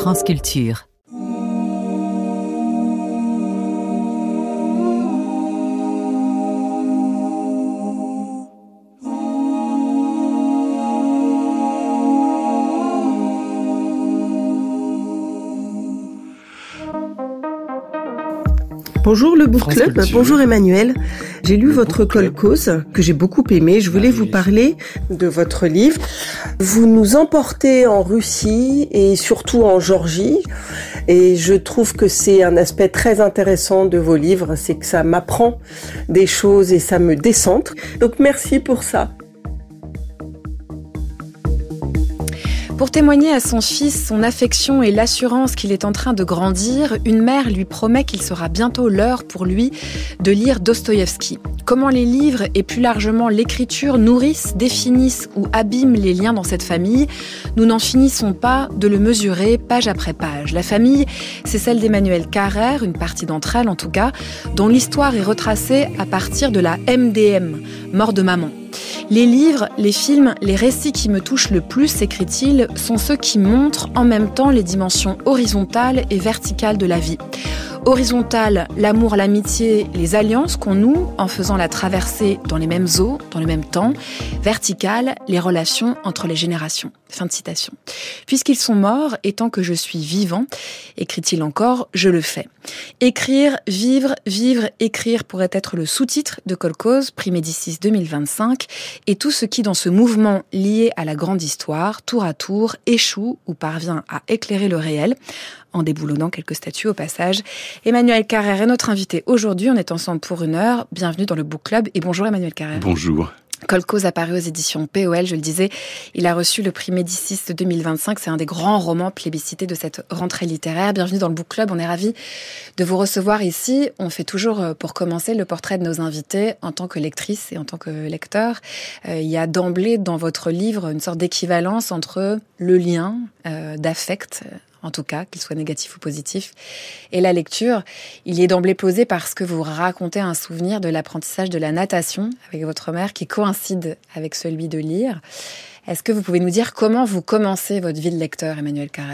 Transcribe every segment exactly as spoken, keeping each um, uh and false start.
France Culture. Bonjour le Book Club, bonjour Emmanuel. J'ai lu votre Kolkhoz que j'ai beaucoup aimé. Je voulais vous parler de votre livre. Vous nous emportez en Russie et surtout en Géorgie. Et je trouve que c'est un aspect très intéressant de vos livres, c'est que ça m'apprend des choses et ça me décentre. Donc merci pour ça. Pour témoigner à son fils son affection et l'assurance qu'il est en train de grandir, une mère lui promet qu'il sera bientôt l'heure pour lui de lire Dostoïevski. Comment les livres et plus largement l'écriture nourrissent, définissent ou abîment les liens dans cette famille, nous n'en finissons pas de le mesurer page après page. La famille, c'est celle d'Emmanuelle Carrère, une partie d'entre elles en tout cas, dont l'histoire est retracée à partir de la M D M, mort de maman. Les livres, les films, les récits qui me touchent le plus, écrit-il, sont ceux qui montrent en même temps les dimensions horizontales et verticales de la vie. Horizontale, l'amour, l'amitié, les alliances qu'on noue en faisant la traversée dans les mêmes eaux, dans le même temps. Verticale, les relations entre les générations. Fin de citation. Puisqu'ils sont morts, et tant que je suis vivant, écrit-il encore, je le fais. Écrire, vivre, vivre, écrire pourrait être le sous-titre de Kolkhoz, Prix Médicis deux mille vingt-cinq, et tout ce qui dans ce mouvement lié à la grande histoire, tour à tour, échoue ou parvient à éclairer le réel, en déboulonnant quelques statues au passage. Emmanuelle Carrère est notre invité aujourd'hui. On est ensemble pour une heure. Bienvenue dans le Book Club et bonjour Emmanuelle Carrère. Bonjour. Kolkhoz apparu aux éditions P O L, je le disais, il a reçu le prix Médicis de deux mille vingt-cinq. C'est un des grands romans plébiscités de cette rentrée littéraire. Bienvenue dans le Book Club, on est ravis de vous recevoir ici. On fait toujours, pour commencer, le portrait de nos invités en tant que lectrice et en tant que lecteur. Euh, il y a d'emblée dans votre livre une sorte d'équivalence entre le lien euh, d'affect, en tout cas, qu'il soit négatif ou positif, et la lecture. Il y est d'emblée posé parce que vous racontez un souvenir de l'apprentissage de la natation avec votre mère qui coïncide avec celui de lire. Est-ce que vous pouvez nous dire comment vous commencez votre vie de lecteur, Emmanuelle Carrère ?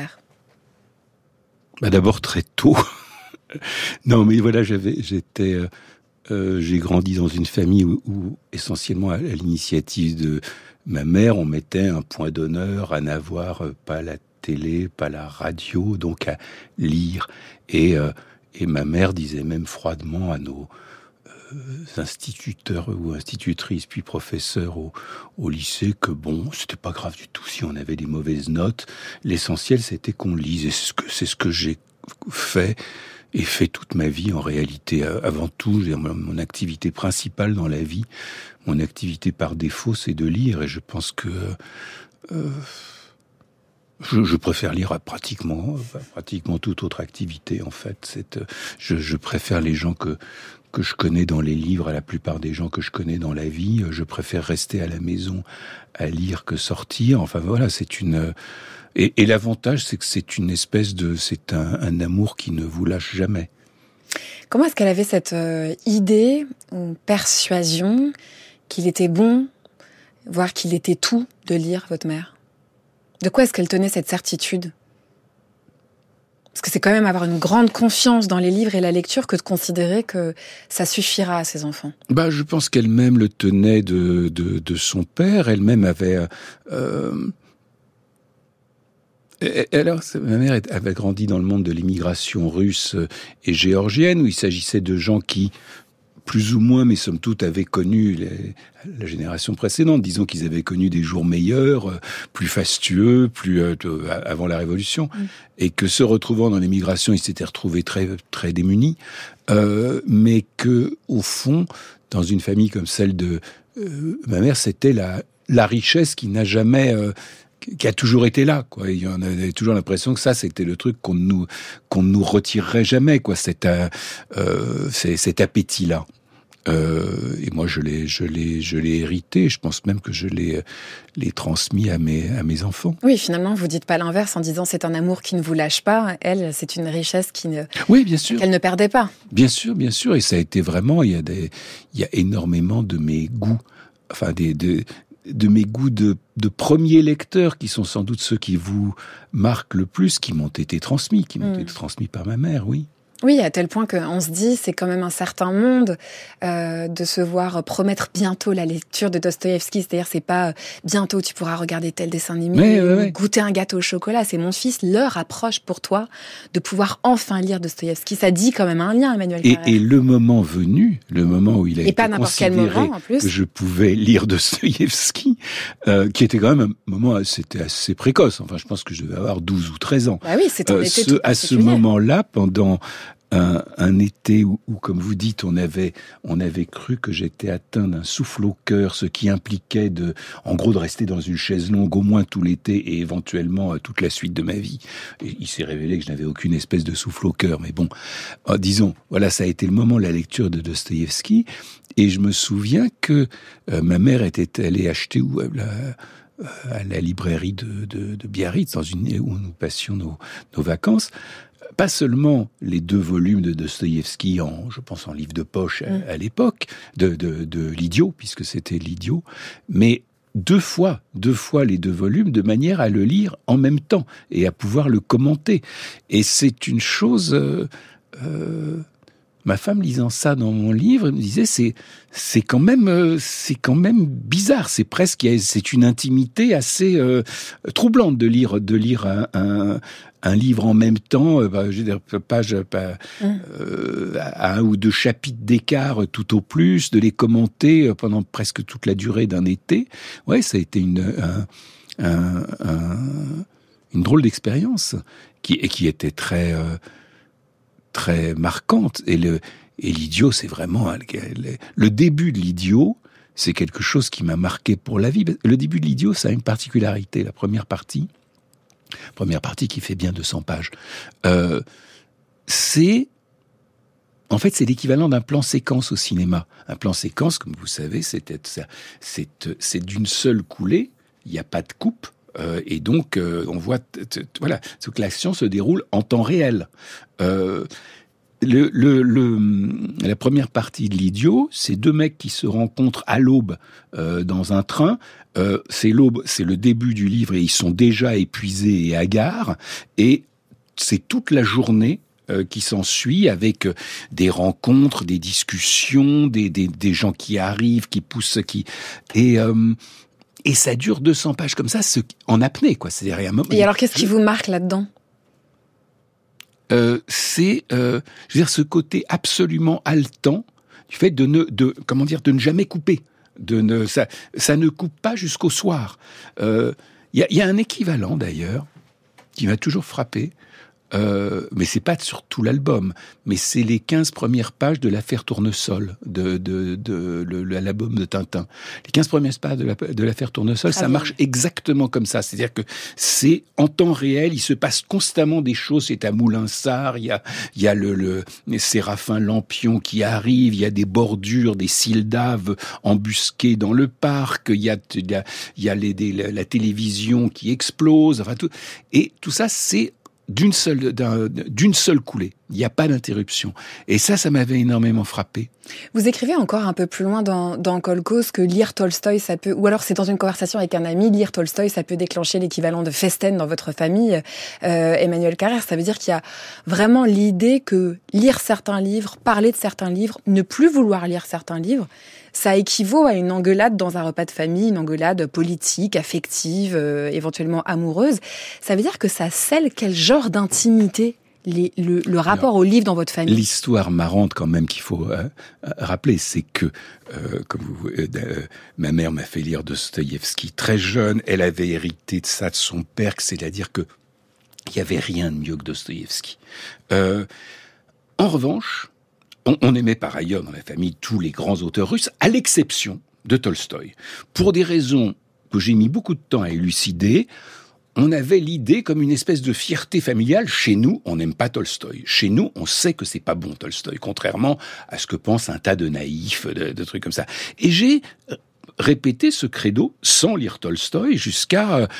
Bah d'abord très tôt. non, mais voilà, j'avais, j'étais, euh, euh, j'ai grandi dans une famille où, où essentiellement, à, à l'initiative de ma mère, on mettait un point d'honneur à n'avoir euh, pas la télé, pas la radio, donc à lire. Et, euh, et ma mère disait même froidement à nos euh, instituteurs ou institutrices, puis professeurs au, au lycée, que bon, c'était pas grave du tout si on avait des mauvaises notes. L'essentiel, c'était qu'on lise. Et c'est ce que, c'est ce que j'ai fait et fait toute ma vie en réalité. Avant tout, mon activité principale dans la vie, mon activité par défaut, c'est de lire. Et je pense que... Euh, Je, je préfère lire à pratiquement, pratiquement toute autre activité, en fait. C'est, je, je préfère les gens que, que je connais dans les livres à la plupart des gens que je connais dans la vie. Je préfère rester à la maison à lire que sortir. Enfin, voilà, c'est une... Et, et l'avantage, c'est que c'est une espèce de... C'est un, un amour qui ne vous lâche jamais. Comment est-ce qu'elle avait cette euh, idée ou persuasion qu'il était bon, voire qu'il était tout, de lire votre mère ? De quoi est-ce qu'elle tenait cette certitude ? Parce que c'est quand même avoir une grande confiance dans les livres et la lecture que de considérer que ça suffira à ses enfants. Bah, je pense qu'elle-même le tenait de, de, de son père. Elle-même avait... Euh, et, alors, ma mère avait grandi dans le monde de l'immigration russe et géorgienne, où il s'agissait de gens qui... plus ou moins, mais somme toute, avaient connu les, la génération précédente. Disons qu'ils avaient connu des jours meilleurs, euh, plus fastueux, plus euh, avant la Révolution, mmh. et que se retrouvant dans l'émigration, ils s'étaient retrouvés très très démunis, euh, mais que au fond, dans une famille comme celle de euh, ma mère, c'était la la richesse qui n'a jamais euh, qui a toujours été là, quoi. Il y en avait toujours l'impression que ça, c'était le truc qu'on nous qu'on nous retirerait jamais, quoi. Cet euh, c'est, cet appétit-là. Euh, et moi, je l'ai, je l'ai, je l'ai hérité. Je pense même que je l'ai, l'ai transmis à mes, à mes enfants. Oui, finalement, vous dites pas l'inverse en disant c'est un amour qui ne vous lâche pas. Elle, c'est une richesse qui ne, oui, bien sûr, qu'elle ne perdait pas. Bien sûr, bien sûr. Et ça a été vraiment, il y a des, il y a énormément de mes goûts, enfin des, des de mes goûts de, de premier lecteur, qui sont sans doute ceux qui vous marquent le plus, qui m'ont été transmis, qui m'ont mmh. été transmis par ma mère, oui. Oui, à tel point qu'on se dit, c'est quand même un certain monde euh, de se voir promettre bientôt la lecture de Dostoïevski. C'est-à-dire, c'est pas euh, bientôt tu pourras regarder tel dessin animé mais, ou ouais, ouais. goûter un gâteau au chocolat. C'est mon fils, l'heure approche pour toi de pouvoir enfin lire Dostoïevski. Ça dit quand même un lien, Emmanuel et, Carrère. et le moment venu, le moment où il a et été pas n'importe quel moment, en plus. que je pouvais lire Dostoïevski, euh, qui était quand même un moment, c'était assez précoce. Enfin, je pense que je devais avoir douze ou treize ans. Bah oui, c'est ton euh, été ce, tout à ce moment-là, pendant Un, un été où, où, comme vous dites, on avait, on avait cru que j'étais atteint d'un souffle au cœur, ce qui impliquait de, en gros, de rester dans une chaise longue au moins tout l'été et éventuellement euh, toute la suite de ma vie. Et il s'est révélé que je n'avais aucune espèce de souffle au cœur, mais bon, euh, disons, voilà, ça a été le moment de la lecture de Dostoïevski, et je me souviens que euh, ma mère était allée acheter où euh, la, à la librairie de, de, de Biarritz, dans une, où nous passions nos, nos vacances, pas seulement les deux volumes de Dostoïevski, en, je pense en livre de poche à, à l'époque, de, de, de l'Idiot, puisque c'était l'Idiot, mais deux fois, deux fois les deux volumes, de manière à le lire en même temps et à pouvoir le commenter. Et c'est une chose... Euh, euh, ma femme, lisant ça dans mon livre, me disait, c'est, c'est quand même, euh, c'est quand même bizarre. C'est presque, c'est une intimité assez euh, troublante de lire, de lire un, un, un livre en même temps, euh, bah, je veux dire, page, pas, euh, à un ou deux chapitres d'écart tout au plus, de les commenter pendant presque toute la durée d'un été. Ouais, ça a été une, un, un, un, une drôle d'expérience qui, et qui était très... Euh, très marquante. Et, le, et l'Idiot, c'est vraiment... Le, le début de l'Idiot, c'est quelque chose qui m'a marqué pour la vie. Le début de l'Idiot, ça a une particularité. La première partie, première partie qui fait bien deux cents pages, euh, c'est... En fait, c'est l'équivalent d'un plan séquence au cinéma. Un plan séquence, comme vous savez, c'est, c'est, c'est, c'est d'une seule coulée, il n'y a pas de coupe, Euh, et donc, euh, on voit, t- t- voilà, que l'action se déroule en temps réel. Euh, le, le, le, la première partie de l'Idiot, c'est deux mecs qui se rencontrent à l'aube euh, dans un train. Euh, c'est l'aube, c'est le début du livre, et ils sont déjà épuisés et hagards. Et c'est toute la journée euh, qui s'ensuit, avec euh, des rencontres, des discussions, des, des, des gens qui arrivent, qui poussent, qui et euh, Et ça dure deux cents pages comme ça, ce, en apnée, quoi. C'est-à-dire, il y a un moment, et alors, qu'est-ce qui vous marque là-dedans ? euh, C'est, euh, je veux dire, ce côté absolument haletant du fait de ne, de, comment dire, de ne jamais couper. De ne, ça, ça ne coupe pas jusqu'au soir. Il euh, y, a, y a un équivalent, d'ailleurs, qui m'a toujours frappé. Euh, mais c'est pas sur tout l'album, mais c'est les quinze premières pages de l'affaire Tournesol, de, de, de, de, de l'album de Tintin. Les quinze premières pages de, la, de l'affaire Tournesol, Très ça bien. marche exactement comme ça. C'est-à-dire que c'est en temps réel, il se passe constamment des choses. C'est à Moulinsart, il y a, il y a le, le Séraphin Lampion qui arrive, il y a des bordures, des syldaves embusquées dans le parc, il y a, il y a, il y a les, des, la, la télévision qui explose, enfin tout. Et tout ça, c'est d'une seule, d'un, d'une seule coulée. Il n'y a pas d'interruption. Et ça, ça m'avait énormément frappé. Vous écrivez encore un peu plus loin dans, dans Kolkhoz que lire Tolstoï, ça peut, ou alors c'est dans une conversation avec un ami, lire Tolstoï, ça peut déclencher l'équivalent de festen dans votre famille. Euh, Emmanuel Carrère, ça veut dire qu'il y a vraiment l'idée que lire certains livres, parler de certains livres, ne plus vouloir lire certains livres, ça équivaut à une engueulade dans un repas de famille, une engueulade politique, affective, euh, éventuellement amoureuse. Ça veut dire que ça scelle quel genre d'intimité Les, le, le rapport Alors, au livre dans votre famille. L'histoire marrante quand même qu'il faut euh, rappeler, c'est que euh, comme vous, euh, euh, ma mère m'a fait lire Dostoïevski très jeune. Elle avait hérité de ça de son père, c'est-à-dire que il y avait rien de mieux que Dostoïevski. Euh, en revanche, on, on aimait par ailleurs dans la famille tous les grands auteurs russes, à l'exception de Tolstoï, pour des raisons que j'ai mis beaucoup de temps à élucider. On avait l'idée comme une espèce de fierté familiale. Chez nous, on n'aime pas Tolstoï. Chez nous, on sait que c'est pas bon, Tolstoï, contrairement à ce que pensent un tas de naïfs, de, de trucs comme ça. Et j'ai répété ce credo sans lire Tolstoï jusqu'à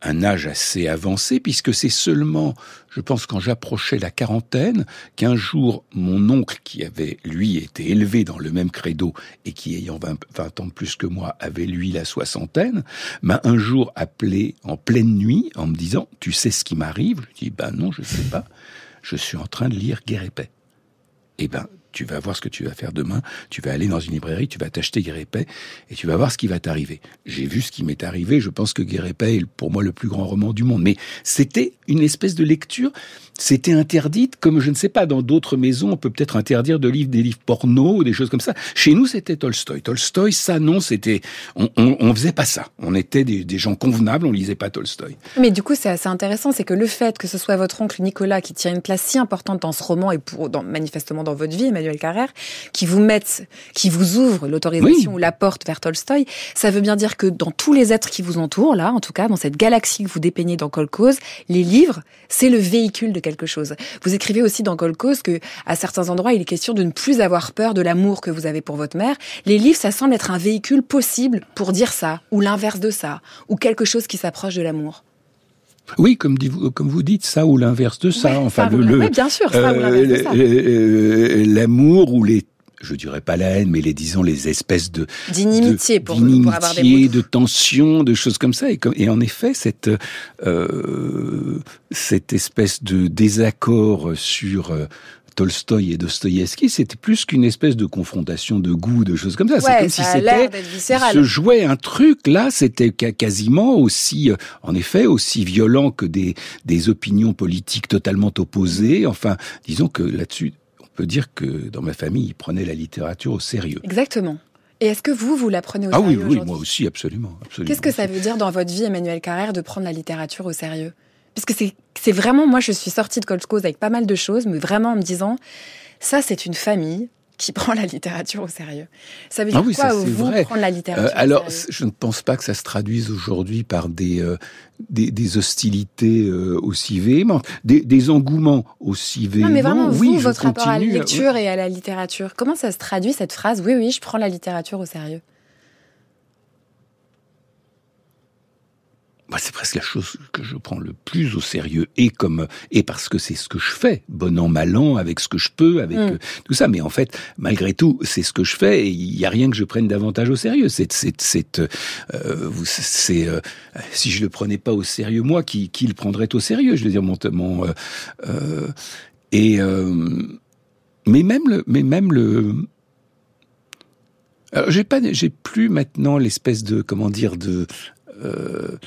un âge assez avancé, puisque c'est seulement, je pense, quand j'approchais la quarantaine, qu'un jour, mon oncle, qui avait, lui, été élevé dans le même credo, et qui, ayant vingt, vingt ans de plus que moi, avait, lui, la soixantaine, m'a un jour appelé en pleine nuit, en me disant « Tu sais ce qui m'arrive ?» Je dis « Ben non, je sais pas. Je suis en train de lire Guerre et Paix. » Eh ben, tu vas voir ce que tu vas faire demain, tu vas aller dans une librairie, tu vas t'acheter Guerre et Paix, et tu vas voir ce qui va t'arriver. J'ai vu ce qui m'est arrivé, je pense que Guerre et Paix est pour moi le plus grand roman du monde. Mais c'était une espèce de lecture, c'était interdite, comme je ne sais pas, dans d'autres maisons, on peut peut-être interdire de livres, des livres porno, ou des choses comme ça. Chez nous, c'était Tolstoï. Tolstoï, ça non, c'était, on, on, on faisait pas ça. On était des, des gens convenables, on lisait pas Tolstoï. Mais du coup, c'est assez intéressant, c'est que le fait que ce soit votre oncle Nicolas qui tient une place si importante dans ce roman, et pour, dans, manifestement dans votre vie, Emmanuel Carrère, qui vous mette, qui vous ouvre l'autorisation oui. ou la porte vers Tolstoï, ça veut bien dire que dans tous les êtres qui vous entourent, là, en tout cas, dans cette galaxie que vous dépeignez dans Kolkhoz, les livres, c'est le véhicule de quelque chose. Vous écrivez aussi dans Kolkhoz que, à certains endroits, il est question de ne plus avoir peur de l'amour que vous avez pour votre mère. Les livres, ça semble être un véhicule possible pour dire ça, ou l'inverse de ça, ou quelque chose qui s'approche de l'amour. Oui, comme, dit, comme vous dites, ça ou l'inverse de ça. Ouais, enfin, ça, le, le, ouais, bien sûr, ça euh, ou l'inverse de ça. L'amour ou les, je dirais pas la haine, mais les, disons, les espèces de d'inimitié, de, pour, d'inimitié, pour avoir des mots. De tension, de choses comme ça. Et, comme, et en effet, cette euh, cette espèce de désaccord sur euh, Tolstoï et Dostoïevski, c'était plus qu'une espèce de confrontation de goût, de choses comme ça. Ouais, c'est comme ça si a c'était l'air d'être viscéral. se jouait un truc. Là, c'était quasiment aussi, en effet, aussi violent que des des opinions politiques totalement opposées. Enfin, disons que là-dessus, on peut dire que dans ma famille, ils prenaient la littérature au sérieux. Exactement. Et est-ce que vous, vous la prenez au ah sérieux oui, oui, aujourd'hui ? moi aussi, absolument, absolument. Qu'est-ce que ça veut dire dans votre vie, Emmanuel Carrère, de prendre la littérature au sérieux ? Puisque c'est, c'est vraiment, moi je suis sortie de Kolkhoz avec pas mal de choses, mais vraiment en me disant, ça c'est une famille qui prend la littérature au sérieux. Ça veut dire ah oui, quoi, ça, vous, vrai. prendre la littérature euh, alors, au sérieux ? Je ne pense pas que ça se traduise aujourd'hui par des, euh, des, des hostilités euh, aussi véhémentes, des, des engouements aussi véhéments. Non, mais vraiment, oui, vous, votre continue, rapport à la lecture ouais. et à la littérature, comment ça se traduit cette phrase, oui, oui, je prends la littérature au sérieux ? Bah, c'est presque la chose que je prends le plus au sérieux, et comme et parce que c'est ce que je fais, bon an mal an, avec ce que je peux, avec mm. euh, tout ça. Mais en fait, malgré tout, c'est ce que je fais, et il y a rien que je prenne davantage au sérieux. C'est c'est c'est euh, c'est euh, si je le prenais pas au sérieux, moi, qui qui le prendrait au sérieux ? Je veux dire, mon mon euh, euh, et euh, mais même le mais même le alors, j'ai pas j'ai plus maintenant l'espèce de comment dire de euh,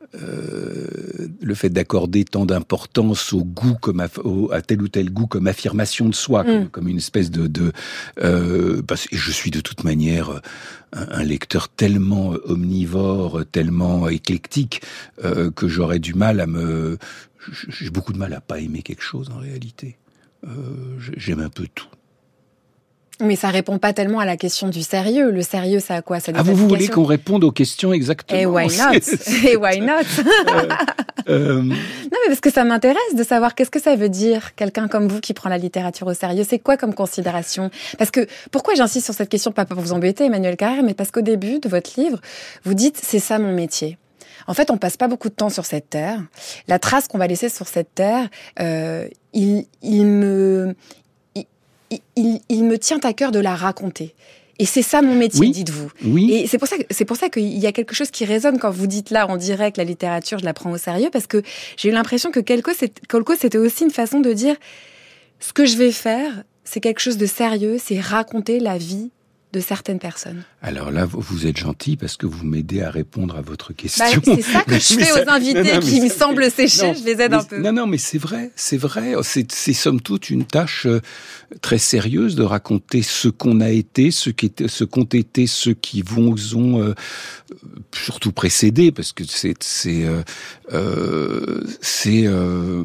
Euh, le fait d'accorder tant d'importance au goût comme à, au, à tel ou tel goût comme affirmation de soi, mm. comme, comme une espèce de, de euh, parce que je suis de toute manière un, un lecteur tellement omnivore, tellement éclectique euh, que j'aurais du mal à me, j'ai beaucoup de mal à pas aimer quelque chose en réalité. Euh, j'aime un peu tout. Mais ça répond pas tellement à la question du sérieux. Le sérieux, ça a quoi ? Ça a des Ah, vous, vous voulez qu'on réponde aux questions exactement ? Et why not ? Et why not ? euh, euh... Non, mais parce que ça m'intéresse de savoir qu'est-ce que ça veut dire, quelqu'un comme vous qui prend la littérature au sérieux. C'est quoi comme considération ? Parce que, pourquoi j'insiste sur cette question, pas pour vous embêter, Emmanuel Carrère, mais parce qu'au début de votre livre, vous dites « c'est ça mon métier ». En fait, on passe pas beaucoup de temps sur cette terre. La trace qu'on va laisser sur cette terre, euh, il, il me... Il, il, il me tient à cœur de la raconter. Et c'est ça mon métier, oui, dites-vous. Oui. Et c'est pour ça que, c'est pour ça qu'il y a quelque chose qui résonne quand vous dites là, en direct, la littérature, je la prends au sérieux, parce que j'ai eu l'impression que Kolkhoz, c'était aussi une façon de dire, ce que je vais faire, c'est quelque chose de sérieux, c'est raconter la vie de certaines personnes. Alors là, vous êtes gentil parce que vous m'aidez à répondre à votre question. Bah, c'est ça que je fais ça, aux invités non, non, qui me ça, semblent séchés, non, je les aide mais, un peu. Non, non, mais c'est vrai, c'est vrai. C'est, c'est somme toute une tâche très sérieuse de raconter ce qu'on a été, ce, qui était, ce qu'ont été ceux qui vous ont euh, surtout précédé, parce que c'est... c'est, euh, euh, c'est euh,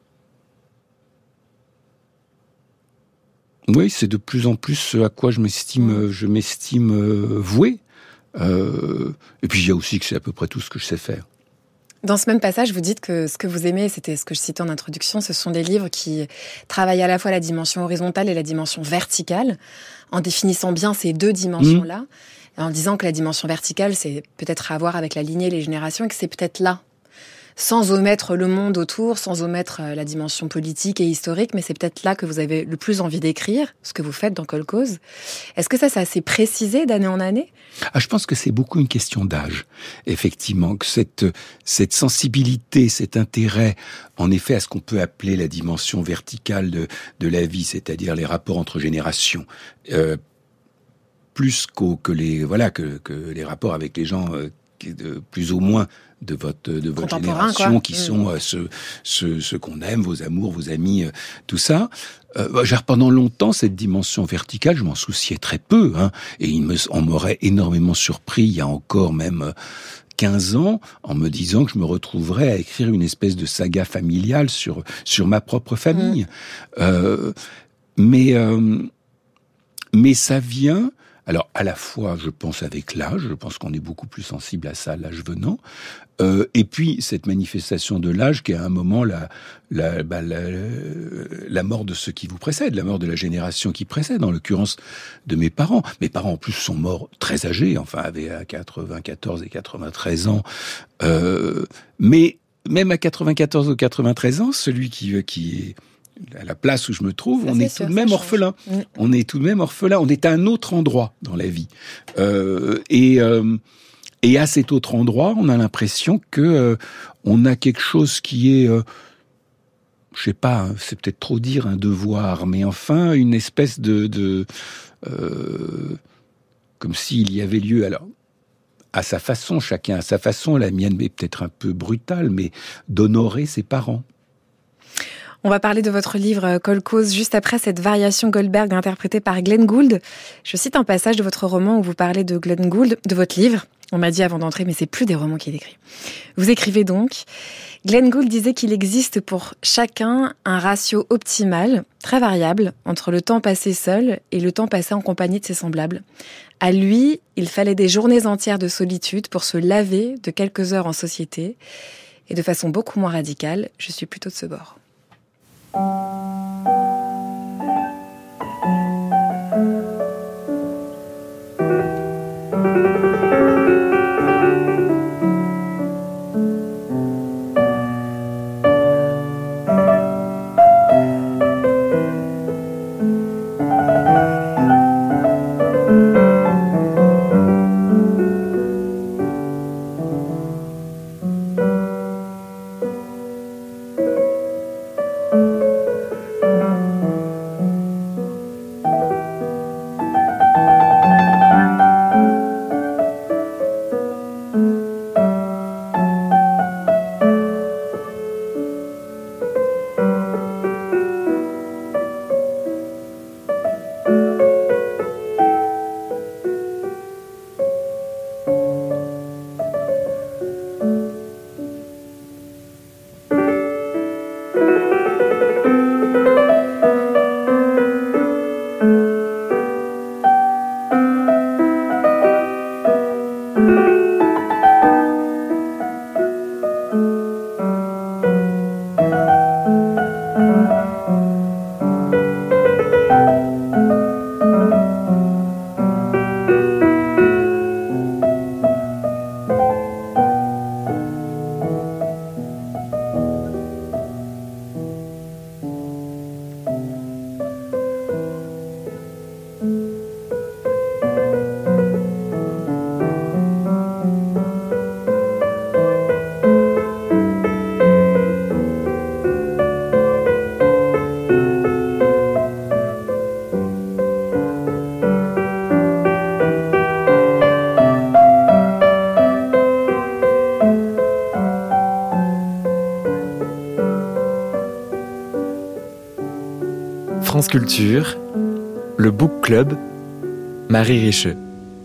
oui, c'est de plus en plus ce à quoi je m'estime, je m'estime voué. Euh, et puis il y a aussi que c'est à peu près tout ce que je sais faire. Dans ce même passage, vous dites que ce que vous aimez, c'était ce que je citais en introduction, ce sont des livres qui travaillent à la fois la dimension horizontale et la dimension verticale, en définissant bien ces deux dimensions-là, mmh. et en disant que la dimension verticale, c'est peut-être à voir avec la lignée, les générations, et que c'est peut-être là sans omettre le monde autour, sans omettre la dimension politique et historique, mais c'est peut-être là que vous avez le plus envie d'écrire, ce que vous faites dans Kolkhoz. Est-ce que ça, ça s'est précisé d'année en année ? Ah, je pense que c'est beaucoup une question d'âge, effectivement, que cette, cette sensibilité, cet intérêt, en effet, à ce qu'on peut appeler la dimension verticale de, de la vie, c'est-à-dire les rapports entre générations, euh, plus qu'au, que les, voilà, que, que les rapports avec les gens, euh, de, plus ou moins, de votre de votre génération, quoi. Qui mmh. sont euh, ceux ceux ceux qu'on aime, vos amours, vos amis, euh, tout ça. Euh, pendant longtemps, cette dimension verticale, je m'en souciais très peu, hein, et il me on m'aurait énormément surpris il y a encore même quinze ans en me disant que je me retrouverais à écrire une espèce de saga familiale sur sur ma propre famille. Mmh. Euh, mais euh, mais ça vient. Alors, à la fois, je pense avec l'âge, je pense qu'on est beaucoup plus sensible à ça, l'âge venant, euh, et puis cette manifestation de l'âge qui est à un moment la, la, bah, la, la mort de ceux qui vous précèdent, la mort de la génération qui précède, en l'occurrence de mes parents. Mes parents, en plus, sont morts très âgés, enfin, avaient à quatre-vingt-quatorze et quatre-vingt-treize ans, euh, mais même à quatre-vingt-quatorze ou quatre-vingt-treize ans, celui qui, qui est... à la place où je me trouve, ça, on est, est tout de même orphelin. Mmh. On est tout de même orphelin. On est à un autre endroit dans la vie. Euh, et, euh, et à cet autre endroit, on a l'impression que euh, on a quelque chose qui est, euh, je sais pas, c'est peut-être trop dire un devoir, mais enfin une espèce de, de euh, comme s'il y avait lieu. Alors, à sa façon, chacun à sa façon. La mienne est peut-être un peu brutale, mais d'honorer ses parents. On va parler de votre livre Kolkhoz juste après cette variation Goldberg interprétée par Glenn Gould. Je cite un passage de votre roman où vous parlez de Glenn Gould, de votre livre. On m'a dit avant d'entrer, mais c'est plus des romans qu'il écrit. Vous écrivez donc, Glenn Gould disait qu'il existe pour chacun un ratio optimal, très variable, entre le temps passé seul et le temps passé en compagnie de ses semblables. À lui, il fallait des journées entières de solitude pour se laver de quelques heures en société. Et de façon beaucoup moins radicale, je suis plutôt de ce bord. France Culture, le Book Club, Marie Richeux.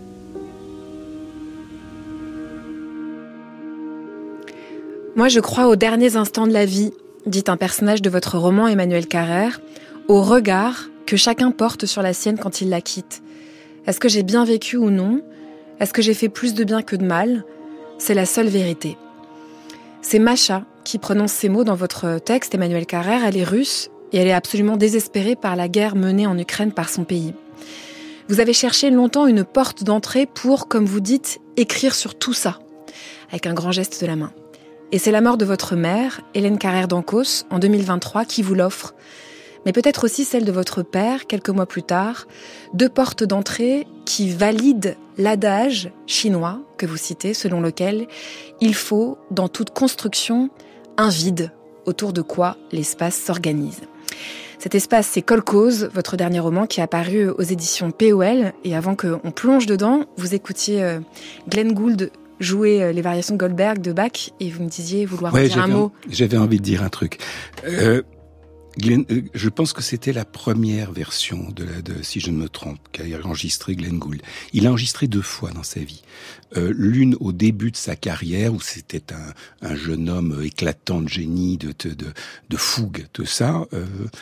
Moi, je crois aux derniers instants de la vie, dit un personnage de votre roman Emmanuel Carrère, au regard que chacun porte sur la sienne quand il la quitte. Est-ce que j'ai bien vécu ou non ? Est-ce que j'ai fait plus de bien que de mal ? C'est la seule vérité. C'est Masha qui prononce ces mots dans votre texte, Emmanuel Carrère. Elle est russe et elle est absolument désespérée par la guerre menée en Ukraine par son pays. Vous avez cherché longtemps une porte d'entrée pour, comme vous dites, écrire sur tout ça, avec un grand geste de la main. Et c'est la mort de votre mère, Hélène Carrère d'Ancos, en deux mille vingt-trois, qui vous l'offre. Mais peut-être aussi celle de votre père, quelques mois plus tard, deux portes d'entrée qui valident l'adage chinois que vous citez, selon lequel il faut, dans toute construction, un vide autour de quoi l'espace s'organise. Cet espace, c'est Kolkhoz, votre dernier roman qui est apparu aux éditions P O L. Et avant qu'on plonge dedans, vous écoutiez Glenn Gould jouer les variations Goldberg de Bach et vous me disiez vouloir ouais, dire un mot. J'avais envie de dire un truc. Euh, Glenn, je pense que c'était la première version de, la, de si je ne me trompe, qu'a enregistré Glenn Gould. Il a enregistré deux fois dans sa vie. Euh, l'une au début de sa carrière, où c'était un, un jeune homme éclatant de génie, de, de, de, de fougue, tout ça. Euh,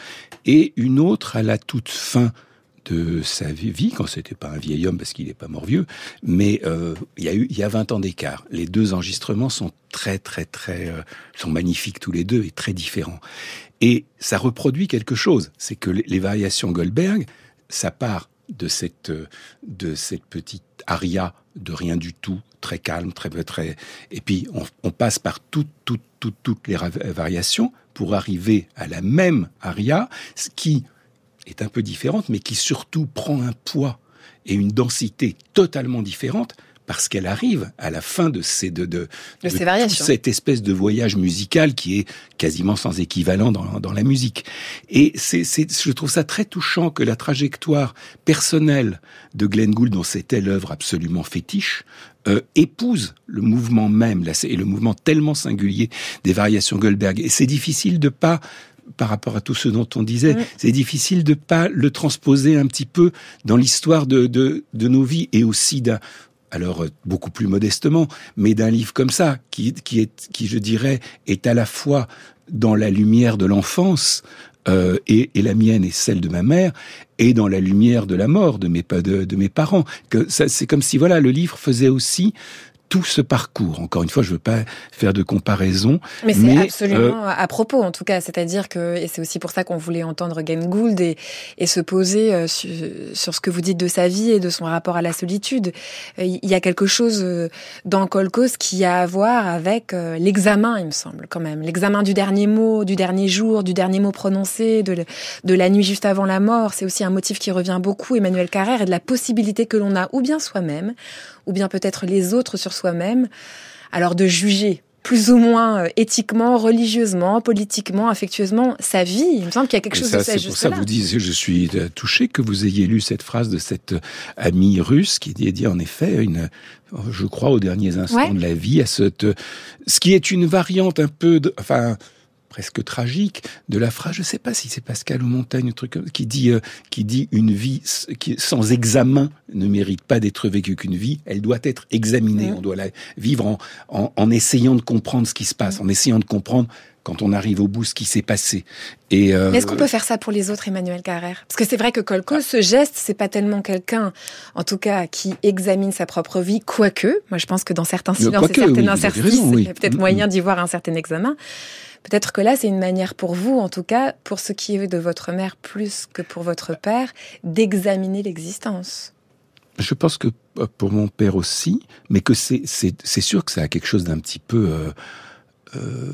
et une autre à la toute fin de sa vie, quand c'était pas un vieil homme parce qu'il n'est pas mort vieux, mais euh, il y a eu il y a vingt ans d'écart. Les deux enregistrements sont très très très euh, sont magnifiques tous les deux et très différents. Et ça reproduit quelque chose, c'est que les, les variations Goldberg, ça part de cette de cette petite aria de rien du tout, très calme, très très et puis on, on passe par toutes toutes toutes toutes les variations pour arriver à la même aria, ce qui est un peu différente, mais qui surtout prend un poids et une densité totalement différente parce qu'elle arrive à la fin de ces de, de, de, de ces variations. Cette espèce de voyage musical qui est quasiment sans équivalent dans, dans la musique. Et c'est, c'est, je trouve ça très touchant que la trajectoire personnelle de Glenn Gould, dont c'était l'œuvre absolument fétiche, euh, épouse le mouvement même, là, et le mouvement tellement singulier des variations Goldberg. Et c'est difficile de pas par rapport à tout ce dont on disait, mmh. c'est difficile de pas le transposer un petit peu dans l'histoire de, de, de nos vies et aussi d'un, alors beaucoup plus modestement, mais d'un livre comme ça, qui, qui est, qui je dirais, est à la fois dans la lumière de l'enfance, euh, et, et la mienne et celle de ma mère, et dans la lumière de la mort de mes, de, de mes parents. Que ça, c'est comme si, voilà, le livre faisait aussi tout ce parcours. Encore une fois, je veux pas faire de comparaison. Mais c'est mais, absolument euh, à propos, en tout cas. C'est-à-dire que, et c'est aussi pour ça qu'on voulait entendre Glenn Gould et, et se poser euh, sur, sur ce que vous dites de sa vie et de son rapport à la solitude. Il y a quelque chose dans Kolkhoz qui a à voir avec euh, l'examen, il me semble, quand même. L'examen du dernier mot, du dernier jour, du dernier mot prononcé, de, de la nuit juste avant la mort. C'est aussi un motif qui revient beaucoup, Emmanuel Carrère, et de la possibilité que l'on a, ou bien soi-même, ou bien peut-être les autres sur soi-même, alors de juger plus ou moins éthiquement, religieusement, politiquement, affectueusement sa vie. Il me semble qu'il y a quelque chose ça, de ça c'est juste pour ça que vous disiez, je suis touché que vous ayez lu cette phrase de cette amie russe qui dit en effet, une, je crois, aux derniers instants ouais. de la vie, à cette, ce qui est une variante un peu, de, enfin, presque tragique de la phrase, je sais pas si c'est Pascal ou Montaigne, un truc qui dit euh, qui dit une vie qui, sans examen ne mérite pas d'être vécue, qu'une vie, elle doit être examinée, mmh. on doit la vivre en, en en essayant de comprendre ce qui se passe, mmh. en essayant de comprendre quand on arrive au bout ce qui s'est passé. Et euh... Mais est-ce qu'on peut faire ça pour les autres, Emmanuel Carrère ? Parce que c'est vrai que Kolkhoz, ce geste, c'est pas tellement quelqu'un, en tout cas, qui examine sa propre vie, quoique, moi je pense que dans certains silences et certains oui, interstices, raison, oui. il y a peut-être mmh. moyen d'y voir un certain examen. Peut-être que là, c'est une manière pour vous, en tout cas, pour ce qui est de votre mère plus que pour votre père, d'examiner l'existence. Je pense que pour mon père aussi, mais que c'est, c'est, c'est sûr que ça a quelque chose d'un petit peu... Euh, euh,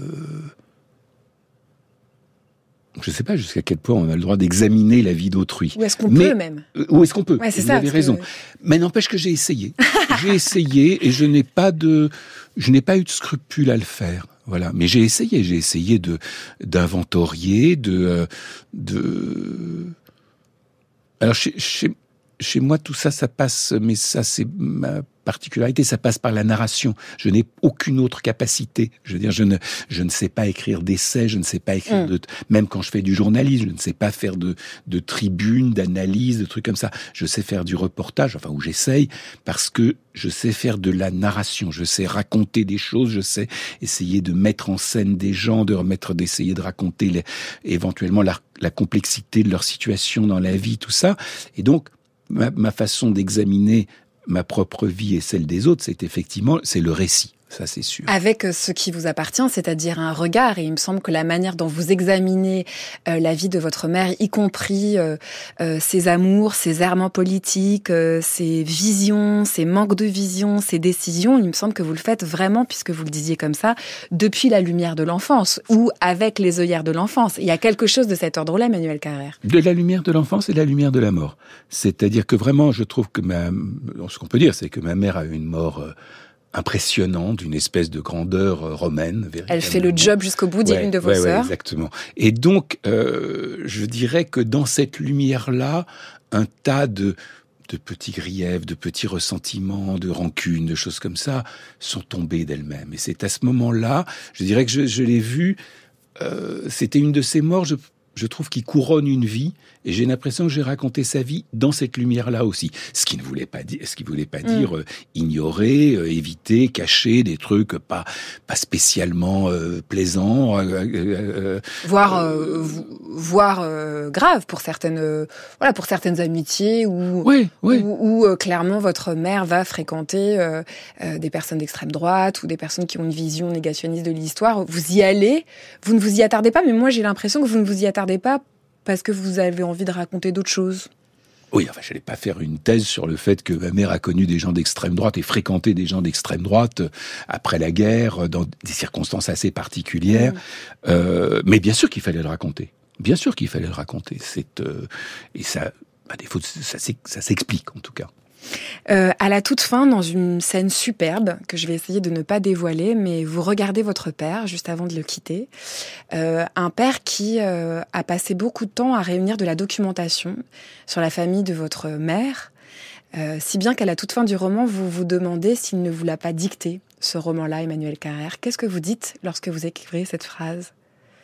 je ne sais pas jusqu'à quel point on a le droit d'examiner la vie d'autrui. Ou est-ce qu'on mais, peut même euh, Où est-ce qu'on peut ouais, c'est Vous ça, avez raison. Que... Mais n'empêche que j'ai essayé. j'ai essayé et je n'ai pas de, je n'ai pas eu de scrupule à le faire. Voilà, mais j'ai essayé, j'ai essayé de d'inventorier, de de. Alors chez chez chez moi tout ça, ça passe, mais ça c'est ma particularité, ça passe par la narration. Je n'ai aucune autre capacité. Je veux dire, je ne je ne sais pas écrire d'essais, je ne sais pas écrire mmh. de même quand je fais du journalisme, je ne sais pas faire de de tribune, d'analyse, de trucs comme ça. Je sais faire du reportage, enfin où j'essaye, parce que je sais faire de la narration, je sais raconter des choses, je sais essayer de mettre en scène des gens, de remettre, d'essayer de raconter les, éventuellement la, la complexité de leur situation dans la vie, tout ça. Et donc ma, ma façon d'examiner ma propre vie et celle des autres, c'est effectivement, c'est le récit. Ça, c'est sûr. Avec ce qui vous appartient, c'est-à-dire un regard. Et il me semble que la manière dont vous examinez euh, la vie de votre mère, y compris euh, euh, ses amours, ses errements politiques, euh, ses visions, ses manques de vision, ses décisions, il me semble que vous le faites vraiment, puisque vous le disiez comme ça, depuis la lumière de l'enfance, ou avec les œillères de l'enfance. Il y a quelque chose de cet ordre-là, Emmanuel Carrère. De la lumière de l'enfance et de la lumière de la mort. C'est-à-dire que vraiment, je trouve que ma... ce qu'on peut dire, c'est que ma mère a eu une mort... Euh, impressionnant, d'une espèce de grandeur euh, romaine. Elle fait le job jusqu'au bout, dit ouais, une de vos ouais, sœurs. Ouais, exactement. Et donc, euh, je dirais que dans cette lumière-là, un tas de, de petits griefs, de petits ressentiments, de rancunes, de choses comme ça, sont tombés d'elles-mêmes. Et c'est à ce moment-là, je dirais que je, je l'ai vu, euh, c'était une de ces morts, je, je trouve, qui couronne une vie. Et j'ai l'impression que j'ai raconté sa vie dans cette lumière-là aussi. Ce qui ne voulait pas dire, ce qui voulait pas mmh. dire euh, ignorer, euh, éviter, cacher des trucs pas pas spécialement euh, plaisants, euh, euh, voire euh, voire euh, grave pour certaines euh, voilà pour certaines amitiés où oui, oui. où, où euh, clairement votre mère va fréquenter euh, euh, des personnes d'extrême droite ou des personnes qui ont une vision négationniste de l'histoire. Vous y allez, vous ne vous y attardez pas, mais moi j'ai l'impression que vous ne vous y attardez pas. Parce que vous avez envie de raconter d'autres choses. Oui, enfin, je n'allais pas faire une thèse sur le fait que ma mère a connu des gens d'extrême droite et fréquenté des gens d'extrême droite après la guerre, dans des circonstances assez particulières. Mmh. Euh, mais bien sûr qu'il fallait le raconter. Bien sûr qu'il fallait le raconter. C'est, euh, et ça, à défaut, ça, ça s'explique, en tout cas. Euh, à la toute fin, dans une scène superbe, que je vais essayer de ne pas dévoiler, mais vous regardez votre père, juste avant de le quitter. Euh, un père qui euh, a passé beaucoup de temps à réunir de la documentation sur la famille de votre mère, euh, si bien qu'à la toute fin du roman, vous vous demandez s'il ne vous l'a pas dicté, ce roman-là, Emmanuel Carrère. Qu'est-ce que vous dites lorsque vous écrivez cette phrase ?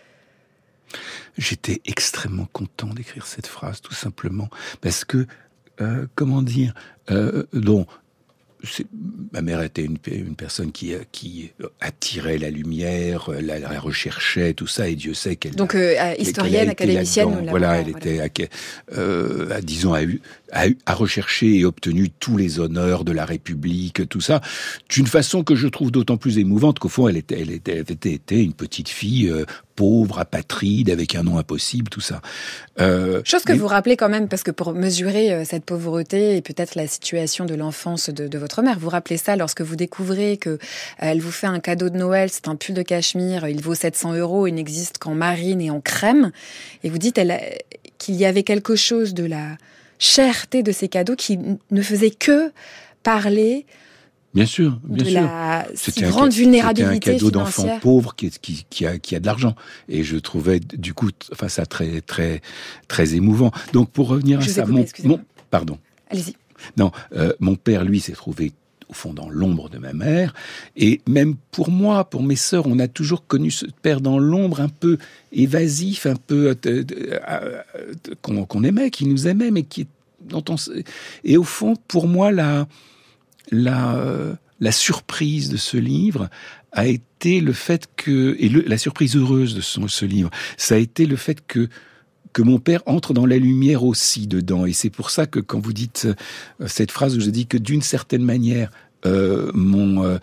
J'étais extrêmement content d'écrire cette phrase, tout simplement, parce que Euh, comment dire euh, donc, c'est, ma mère était une, une personne qui, qui attirait la lumière, la, la recherchait, tout ça, et Dieu sait qu'elle... Donc, euh, historienne, académicienne... Voilà, voilà, elle était, euh, à, disons, a, eu, a, a recherché et obtenu tous les honneurs de la République, tout ça, d'une façon que je trouve d'autant plus émouvante qu'au fond, elle était, elle était, elle était, était une petite fille... Euh, pauvre, apatride, avec un nom impossible, tout ça. Euh, Chose que mais... vous rappelez quand même, parce que pour mesurer euh, cette pauvreté et peut-être la situation de l'enfance de, de votre mère, vous rappelez ça lorsque vous découvrez que euh, elle vous fait un cadeau de Noël, c'est un pull de cachemire, il vaut sept cents euros, il n'existe qu'en marine et en crème, et vous dites elle, qu'il y avait quelque chose de la cherté de ces cadeaux qui ne faisait que parler... Bien sûr, bien de sûr. La si grande un, vulnérabilité c'était un cadeau financière. D'enfant pauvre qui, qui, qui, a, qui a de l'argent. Et je trouvais, du coup, enfin, ça très, très, très émouvant. Donc, pour revenir je à ça, coupé, mon, mon, pardon. Allez-y. Non, euh, mon père, lui, s'est trouvé au fond dans l'ombre de ma mère. Et même pour moi, pour mes sœurs, on a toujours connu ce père dans l'ombre, un peu évasif, un peu euh, euh, qu'on, qu'on aimait, qui nous aimait, mais qui dont on. Et au fond, pour moi, la La, euh, la surprise de ce livre a été le fait que, et le, la surprise heureuse de ce, ce livre, ça a été le fait que que mon père entre dans la lumière aussi dedans. Et c'est pour ça que quand vous dites euh, cette phrase où je dis que d'une certaine manière, euh, mon euh,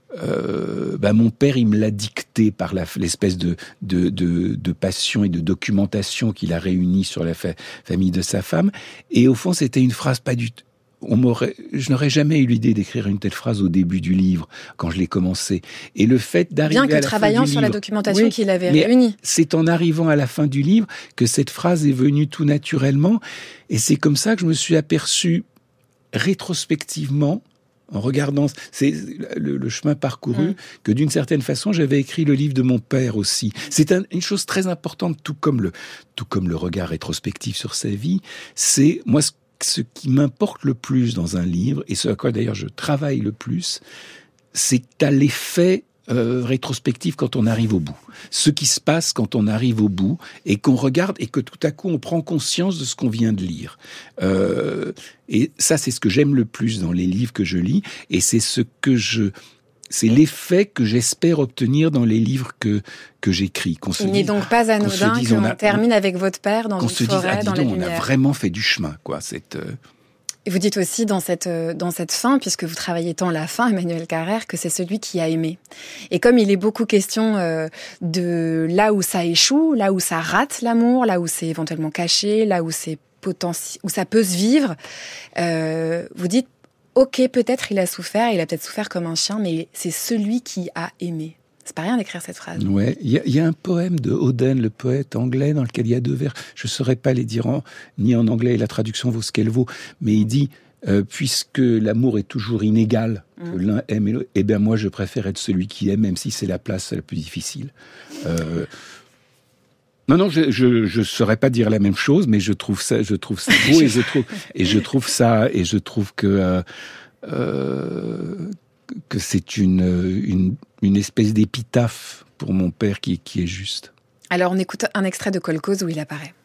Euh, bah mon père, il me l'a dicté par la, l'espèce de, de, de, de passion et de documentation qu'il a réunie sur la fa- famille de sa femme. Et au fond, c'était une phrase pas du tout. On m'aurait, je n'aurais jamais eu l'idée d'écrire une telle phrase au début du livre, quand je l'ai commencé. Et le fait d'arriver Bien que à la travaillant fin du sur livre, la documentation oui, qu'il avait mais réunie. C'est en arrivant à la fin du livre que cette phrase est venue tout naturellement. Et c'est comme ça que je me suis aperçu rétrospectivement, en regardant c'est le, le chemin parcouru, mmh. que d'une certaine façon, j'avais écrit le livre de mon père aussi. C'est un, une chose très importante, tout comme le, tout comme le regard rétrospectif sur sa vie. C'est, moi, ce, ce qui m'importe le plus dans un livre, et ce à quoi d'ailleurs je travaille le plus, c'est à l'effet euh, rétrospectif quand on arrive au bout. Ce qui se passe quand on arrive au bout et qu'on regarde et que tout à coup on prend conscience de ce qu'on vient de lire. Euh, et ça, c'est ce que j'aime le plus dans les livres que je lis, et c'est ce que je, c'est l'effet que j'espère obtenir dans les livres que que j'écris. Qu'on se Il dise, n'est donc pas anodin qu'on, qu'on termine avec votre père dans une forêt, dise, ah, dans donc, la lumière. On a vraiment fait du chemin, quoi. Cette euh... Et vous dites aussi dans cette, dans cette fin, puisque vous travaillez tant la fin, Emmanuel Carrère, que c'est celui qui a aimé. Et comme il est beaucoup question euh, de là où ça échoue, là où ça rate l'amour, là où c'est éventuellement caché, là où, c'est potentie, où ça peut se vivre, euh, vous dites, ok, peut-être il a souffert, il a peut-être souffert comme un chien, mais c'est celui qui a aimé. C'est pas rien d'écrire cette phrase. Ouais, il y, y a un poème de Auden, le poète anglais, dans lequel il y a deux vers. Je ne saurais pas les dire en, ni en anglais, et la traduction vaut ce qu'elle vaut. Mais il dit, euh, puisque l'amour est toujours inégal, mmh. que l'un aime et l'autre, eh bien moi je préfère être celui qui aime, même si c'est la place la plus difficile. Euh, non, non, je, je, je saurais pas dire la même chose, mais je trouve ça, je trouve ça beau et je trouve, et je trouve ça, et je trouve que, euh, euh, que c'est une, une, une espèce d'épitaphe pour mon père qui, qui est juste. Alors on écoute un extrait de Kolkhoz où il apparaît.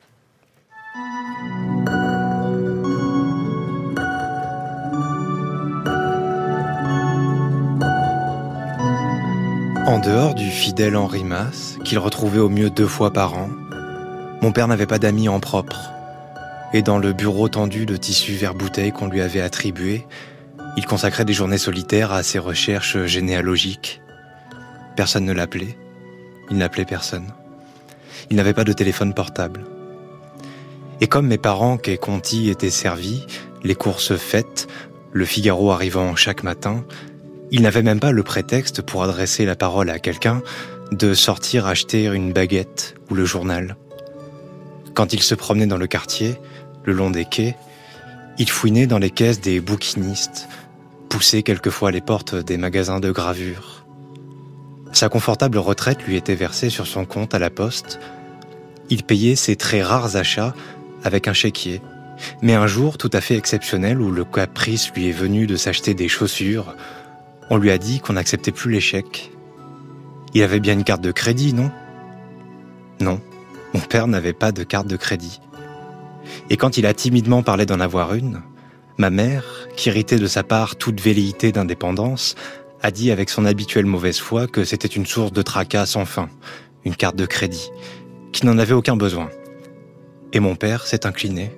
En dehors du fidèle Henri Mas, qu'il retrouvait au mieux deux fois par an, mon père n'avait pas d'amis en propre. Et dans le bureau tendu de tissu vert-bouteille qu'on lui avait attribué, il consacrait des journées solitaires à ses recherches généalogiques. Personne ne l'appelait. Il n'appelait personne. Il n'avait pas de téléphone portable. Et comme mes parents qu'est Conti étaient servis, les courses faites, le Figaro arrivant chaque matin, il n'avait même pas le prétexte pour adresser la parole à quelqu'un de sortir acheter une baguette ou le journal. Quand il se promenait dans le quartier, le long des quais, il fouinait dans les caisses des bouquinistes, poussait quelquefois les portes des magasins de gravure. Sa confortable retraite lui était versée sur son compte à la poste. Il payait ses très rares achats avec un chéquier. Mais un jour tout à fait exceptionnel où le caprice lui est venu de s'acheter des chaussures, on lui a dit qu'on n'acceptait plus les chèques. Il avait bien une carte de crédit, non ? Non, mon père n'avait pas de carte de crédit. Et quand il a timidement parlé d'en avoir une, ma mère, qui héritait de sa part toute velléité d'indépendance, a dit avec son habituelle mauvaise foi que c'était une source de tracas sans fin, une carte de crédit, qui n'en avait aucun besoin. Et mon père s'est incliné.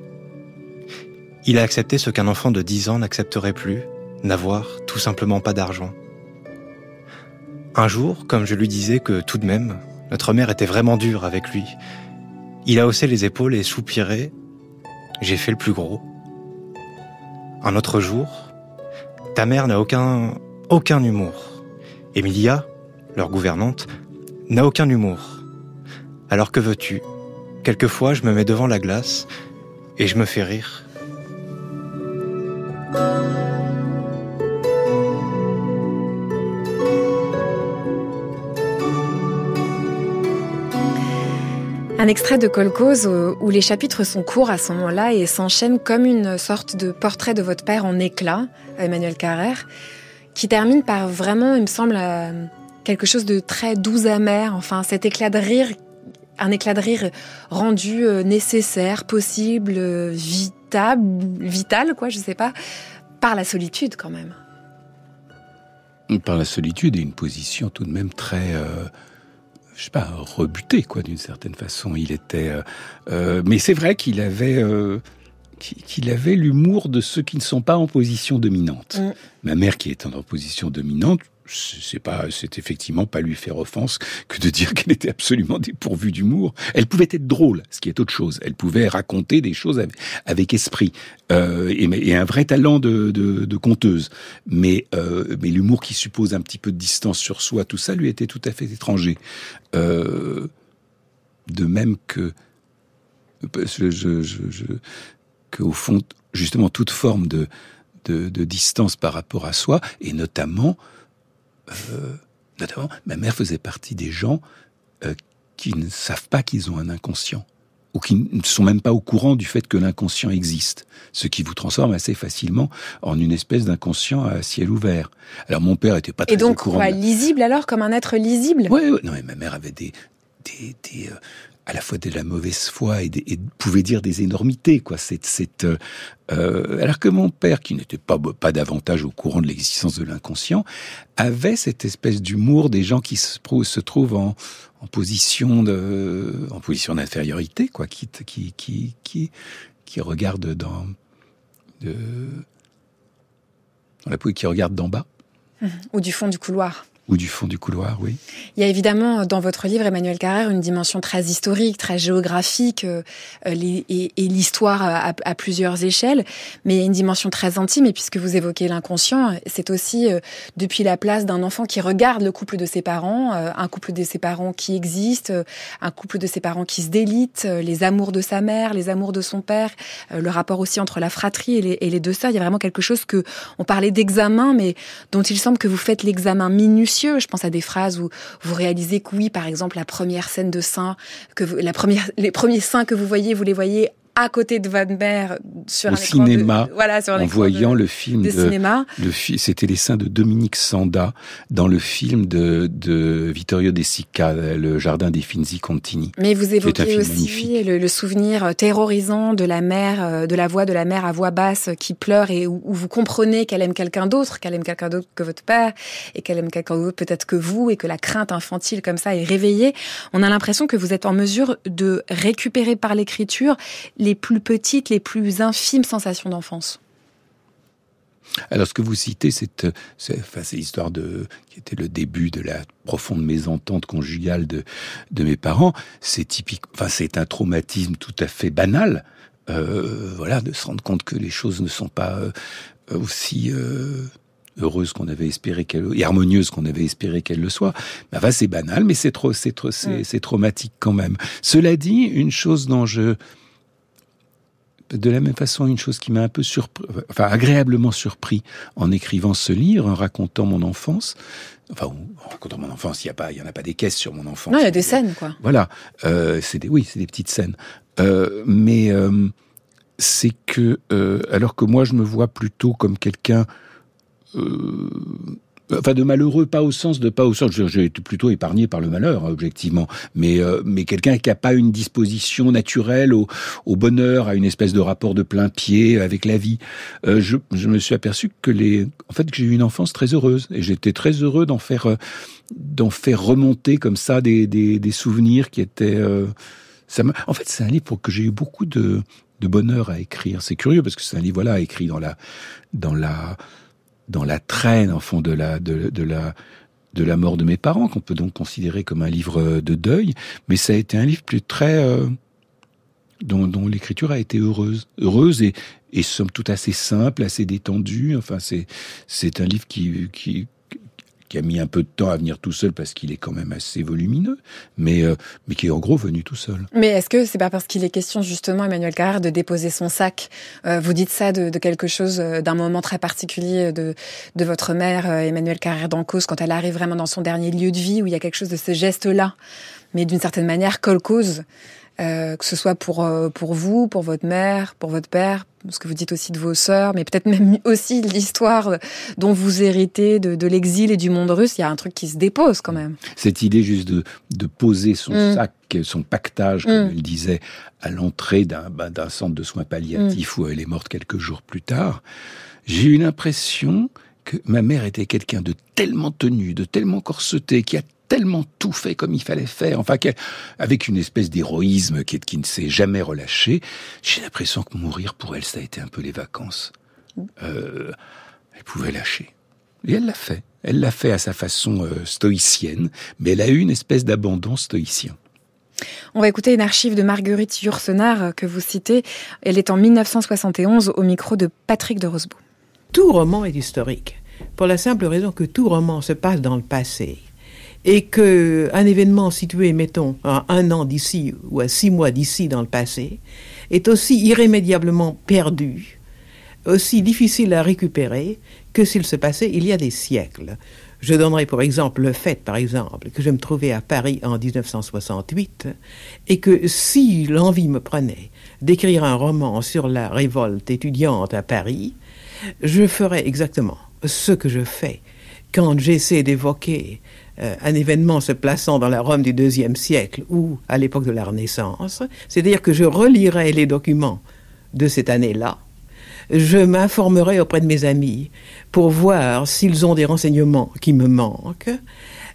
Il a accepté ce qu'un enfant de dix ans n'accepterait plus, n'avoir tout simplement pas d'argent. Un jour, comme je lui disais que tout de même, notre mère était vraiment dure avec lui, il a haussé les épaules et soupiré. J'ai fait le plus gros. Un autre jour, ta mère n'a aucun, aucun humour. Emilia, leur gouvernante, n'a aucun humour. Alors que veux-tu ? Quelquefois, je me mets devant la glace et je me fais rire. Un extrait de Kolkhoz où les chapitres sont courts à ce moment-là et s'enchaînent comme une sorte de portrait de votre père en éclats, Emmanuel Carrère, qui termine par vraiment, il me semble, quelque chose de très doux amer. Enfin, cet éclat de rire, un éclat de rire rendu nécessaire, possible, vitable, vital, quoi, je sais pas, par la solitude quand même. Par la solitude et une position tout de même très... Euh... je sais pas, rebuté, quoi, d'une certaine façon. Il était... Euh, euh, mais c'est vrai qu'il avait... Euh, qu'il avait l'humour de ceux qui ne sont pas en position dominante. Mmh. Ma mère, qui est en position dominante, c'est pas, c'est effectivement pas lui faire offense que de dire qu'elle était absolument dépourvue d'humour. Elle pouvait être drôle, ce qui est autre chose. Elle pouvait raconter des choses avec, avec esprit euh, et, et un vrai talent de, de, de conteuse. Mais, euh, mais l'humour qui suppose un petit peu de distance sur soi, tout ça lui était tout à fait étranger. Euh, de même que, je, je, je, je, que au fond, justement, toute forme de, de, de distance par rapport à soi, et notamment Euh, notamment, ma mère faisait partie des gens euh, qui ne savent pas qu'ils ont un inconscient, ou qui ne sont même pas au courant du fait que l'inconscient existe, ce qui vous transforme assez facilement en une espèce d'inconscient à ciel ouvert. Alors mon père était pas très au courant. Et donc, au courant quoi, de... lisible alors, comme un être lisible ? Oui, ouais, non, mais ma mère avait des... des, des euh, à la fois de la mauvaise foi et, des, et pouvait dire des énormités, quoi. C'est, c'est, euh, euh, alors que mon père, qui n'était pas, pas davantage au courant de l'existence de l'inconscient, avait cette espèce d'humour des gens qui se, se trouvent en, en position de, en position d'infériorité, quoi, qui, qui, qui, qui, qui regardent dans, de dans la poésie qui regarde d'en bas. Mmh. Ou du fond du couloir. Ou du fond du couloir, oui. Il y a évidemment dans votre livre, Emmanuel Carrère, une dimension très historique, très géographique, euh, les, et, et l'histoire à, à plusieurs échelles, mais il y a une dimension très intime, et puisque vous évoquez l'inconscient, c'est aussi euh, depuis la place d'un enfant qui regarde le couple de ses parents, euh, un couple de ses parents qui existe, euh, un couple de ses parents qui se délite, euh, les amours de sa mère, les amours de son père, euh, le rapport aussi entre la fratrie et les, et les deux sœurs. Il y a vraiment quelque chose que, on parlait d'examen, mais dont il semble que vous faites l'examen minutieux. Je pense à des phrases où vous réalisez que oui, par exemple, la première scène de sein, que vous, la première, les premiers seins que vous voyez, vous les voyez à côté de votre mère sur au un cinéma, écran de, voilà, sur un en écran voyant de, le film de, de cinéma. Le fi, c'était les seins de Dominique Sanda dans le film de, de Vittorio De Sica, Le Jardin des Finzi Contini. Mais vous évoquez aussi le, le souvenir terrorisant de la mère, de la voix de la mère à voix basse qui pleure et où, où vous comprenez qu'elle aime quelqu'un d'autre, qu'elle aime quelqu'un d'autre que votre père et qu'elle aime quelqu'un d'autre peut-être que vous et que la crainte infantile comme ça est réveillée. On a l'impression que vous êtes en mesure de récupérer par l'écriture les plus petites, les plus infimes sensations d'enfance. Alors, ce que vous citez, c'est, c'est, enfin, c'est l'histoire de, qui était le début de la profonde mésentente conjugale de, de mes parents. C'est typique, enfin, c'est un traumatisme tout à fait banal. Euh, voilà, de se rendre compte que les choses ne sont pas euh, aussi euh, heureuses qu'on avait espéré qu'elles, et harmonieuses qu'on avait espéré qu'elles le soient. Ben, enfin, c'est banal, mais c'est trop, c'est trop, c'est, mmh. c'est traumatique quand même. Cela dit, une chose dont je De la même façon, une chose qui m'a un peu surpris, enfin agréablement surpris en écrivant ce livre, en racontant mon enfance. Enfin, en racontant mon enfance, il y a pas, il y en a pas des caisses sur mon enfance. Non, il y a des scènes, quoi. Voilà, euh, c'est des, oui, c'est des petites scènes. Euh, mais euh, c'est que, euh, alors que moi, je me vois plutôt comme quelqu'un. Euh, Enfin, de malheureux, pas au sens de pas au sens. J'ai été plutôt épargné par le malheur, objectivement. Mais euh, mais quelqu'un qui a pas une disposition naturelle au, au bonheur, à une espèce de rapport de plein pied avec la vie. Euh, je, je me suis aperçu que les, en fait, que j'ai eu une enfance très heureuse et j'étais très heureux d'en faire euh, d'en faire remonter comme ça des des, des souvenirs qui étaient. Euh, ça m'a, en fait, c'est un livre pour que j'ai eu beaucoup de de bonheur à écrire. C'est curieux parce que c'est un livre voilà écrit dans la dans la dans la traîne, en fond, de la, de, de la, de la mort de mes parents, qu'on peut donc considérer comme un livre de deuil, mais ça a été un livre plus très, euh, dont, dont l'écriture a été heureuse, heureuse et, et somme toute assez simple, assez détendue. Enfin, c'est, c'est un livre qui, qui, qui a mis un peu de temps à venir tout seul parce qu'il est quand même assez volumineux, mais, euh, mais qui est en gros venu tout seul. Mais est-ce que c'est pas parce qu'il est question justement, Emmanuel Carrère, de déposer son sac? euh, Vous dites ça de, de quelque chose, d'un moment très particulier de, de votre mère, euh, Emmanuel Carrère d'Encausse, quand elle arrive vraiment dans son dernier lieu de vie, où il y a quelque chose de ce geste-là, mais d'une certaine manière, kolkhoz, euh, que ce soit pour, euh, pour vous, pour votre mère, pour votre père, ce que vous dites aussi de vos sœurs, mais peut-être même aussi l'histoire dont vous héritez de, de l'exil et du monde russe. Il y a un truc qui se dépose quand même. Cette idée juste de, de poser son mmh. sac, son pactage, comme mmh. elle disait, à l'entrée d'un, ben, d'un centre de soins palliatifs mmh. où elle est morte quelques jours plus tard. J'ai eu l'impression que ma mère était quelqu'un de tellement tenu, de tellement corseté, qui a tellement tout fait comme il fallait faire, enfin, avec une espèce d'héroïsme qui, qui ne s'est jamais relâché. J'ai l'impression que mourir pour elle, ça a été un peu les vacances. Euh, elle pouvait lâcher. Et elle l'a fait. Elle l'a fait à sa façon euh, stoïcienne, mais elle a eu une espèce d'abandon stoïcien. On va écouter une archive de Marguerite Yourcenar que vous citez. Elle est en dix-neuf cent soixante et onze au micro de Patrick de Rosbaud. Tout roman est historique, pour la simple raison que tout roman se passe dans le passé. Et qu'un événement situé, mettons, à un an d'ici ou à six mois d'ici dans le passé, est aussi irrémédiablement perdu, aussi difficile à récupérer que s'il se passait il y a des siècles. Je donnerai pour exemple le fait, par exemple, que je me trouvais à Paris en dix-neuf cent soixante-huit et que si l'envie me prenait d'écrire un roman sur la révolte étudiante à Paris, je ferais exactement ce que je fais quand j'essaie d'évoquer euh, un événement se plaçant dans la Rome du deuxième siècle ou à l'époque de la Renaissance, c'est-à-dire que je relirai les documents de cette année-là, je m'informerai auprès de mes amis pour voir s'ils ont des renseignements qui me manquent,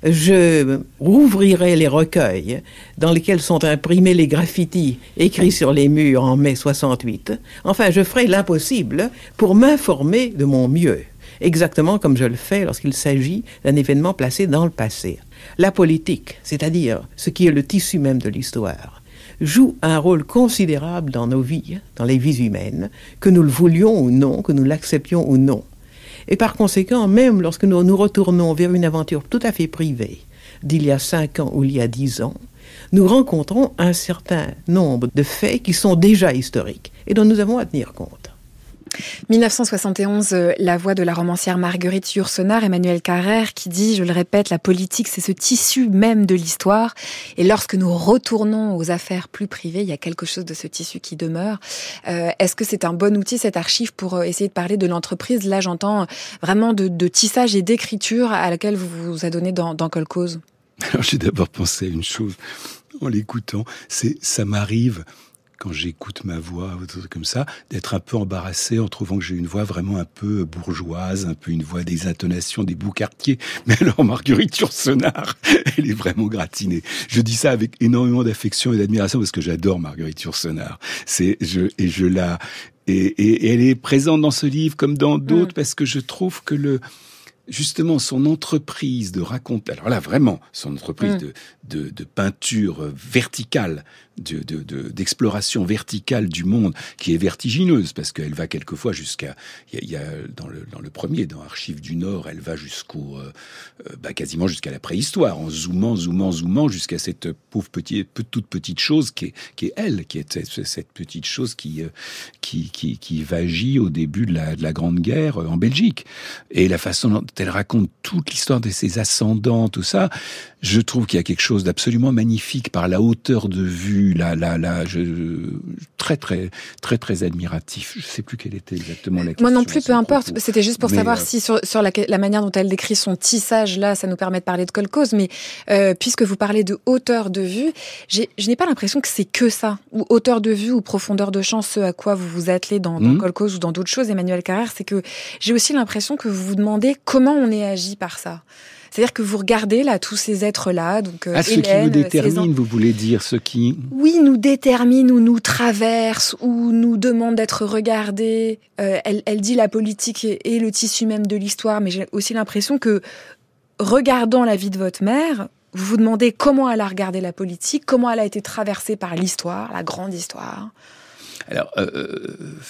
je rouvrirai les recueils dans lesquels sont imprimés les graffitis écrits sur les murs en mai soixante-huit. Enfin, je ferai l'impossible pour m'informer de mon mieux, exactement comme je le fais lorsqu'il s'agit d'un événement placé dans le passé. La politique, c'est-à-dire ce qui est le tissu même de l'histoire, joue un rôle considérable dans nos vies, dans les vies humaines, que nous le voulions ou non, que nous l'acceptions ou non. Et par conséquent, même lorsque nous nous retournons vers une aventure tout à fait privée, d'il y a cinq ans ou il y a dix ans, nous rencontrons un certain nombre de faits qui sont déjà historiques et dont nous avons à tenir compte. dix-neuf cent soixante et onze, la voix de la romancière Marguerite Yourcenar, Emmanuel Carrère, qui dit, je le répète, la politique, c'est ce tissu même de l'histoire. Et lorsque nous retournons aux affaires plus privées, il y a quelque chose de ce tissu qui demeure. Euh, est-ce que c'est un bon outil, cette archive, pour essayer de parler de l'entreprise? Là, j'entends vraiment de, de tissage et d'écriture à laquelle vous vous adonnez dans, dans Kolkhoz. Alors, j'ai d'abord pensé à une chose en l'écoutant. C'est, ça m'arrive, quand j'écoute ma voix, comme ça, d'être un peu embarrassé en trouvant que j'ai une voix vraiment un peu bourgeoise, un peu une voix des intonations des Boucartier. Mais alors, Marguerite Yourcenar, elle est vraiment gratinée. Je dis ça avec énormément d'affection et d'admiration parce que j'adore Marguerite Yourcenar. C'est, je, et je la, et, et, et elle est présente dans ce livre comme dans d'autres mmh. parce que je trouve que le, justement, son entreprise de raconter, alors là, vraiment, son entreprise mmh. de, de, de peinture verticale, de, de, de, d'exploration verticale du monde, qui est vertigineuse, parce qu'elle va quelquefois jusqu'à, il y a, il y a dans le, dans le premier, dans Archives du Nord, elle va jusqu'au, euh, bah, quasiment jusqu'à la préhistoire, en zoomant, zoomant, zoomant, jusqu'à cette pauvre petite, toute petite chose qui est, qui est elle, qui est cette, cette petite chose qui, qui, qui, qui vagit au début de la, de la Grande Guerre en Belgique. Et la façon dont elle raconte toute l'histoire de ses ascendants, tout ça, je trouve qu'il y a quelque chose d'absolument magnifique par la hauteur de vue, la, la, la, je, très, très, très, très admiratif. Je sais plus quelle était exactement la question. Moi non plus, peu importe. Propos. C'était juste pour mais savoir euh... si sur, sur la, la manière dont elle décrit son tissage, là, ça nous permet de parler de Kolkhoz. Mais euh, puisque vous parlez de hauteur de vue, j'ai, je n'ai pas l'impression que c'est que ça, ou hauteur de vue ou profondeur de champ, ce à quoi vous vous attelez dans, dans mmh. Kolkhoz ou dans d'autres choses, Emmanuel Carrère, c'est que j'ai aussi l'impression que vous vous demandez comment on est agi par ça. C'est-à-dire que vous regardez là tous ces êtres-là, donc euh, ah, Hélène, ceux qui nous déterminent, en... vous voulez dire ceux qui oui nous déterminent ou nous traversent ou nous demandent d'être regardés. Euh, elle, elle dit la politique est, est le tissu même de l'histoire, mais j'ai aussi l'impression que regardant la vie de votre mère, vous vous demandez comment elle a regardé la politique, comment elle a été traversée par l'histoire, la grande histoire. Alors, euh,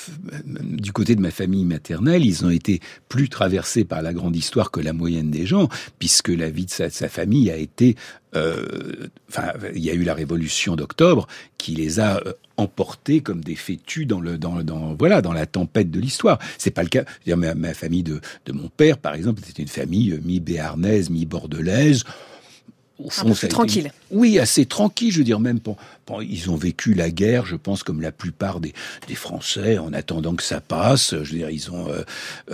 du côté de ma famille maternelle, ils ont été plus traversés par la grande histoire que la moyenne des gens, puisque la vie de sa, de sa famille a été... Euh, enfin, il y a eu la Révolution d'octobre qui les a euh, emportés comme des fétus dans le, dans, dans, voilà, dans la tempête de l'histoire. C'est pas le cas. Je veux dire, ma, ma famille de, de mon père, par exemple, c'était une famille mi-béarnaise, mi-bordelaise. Au fond, un peu plus tranquille. Été, oui, assez tranquille. Je veux dire, même pour, pour, ils ont vécu la guerre, je pense, comme la plupart des, des Français, en attendant que ça passe. Je veux dire, ils ont, euh,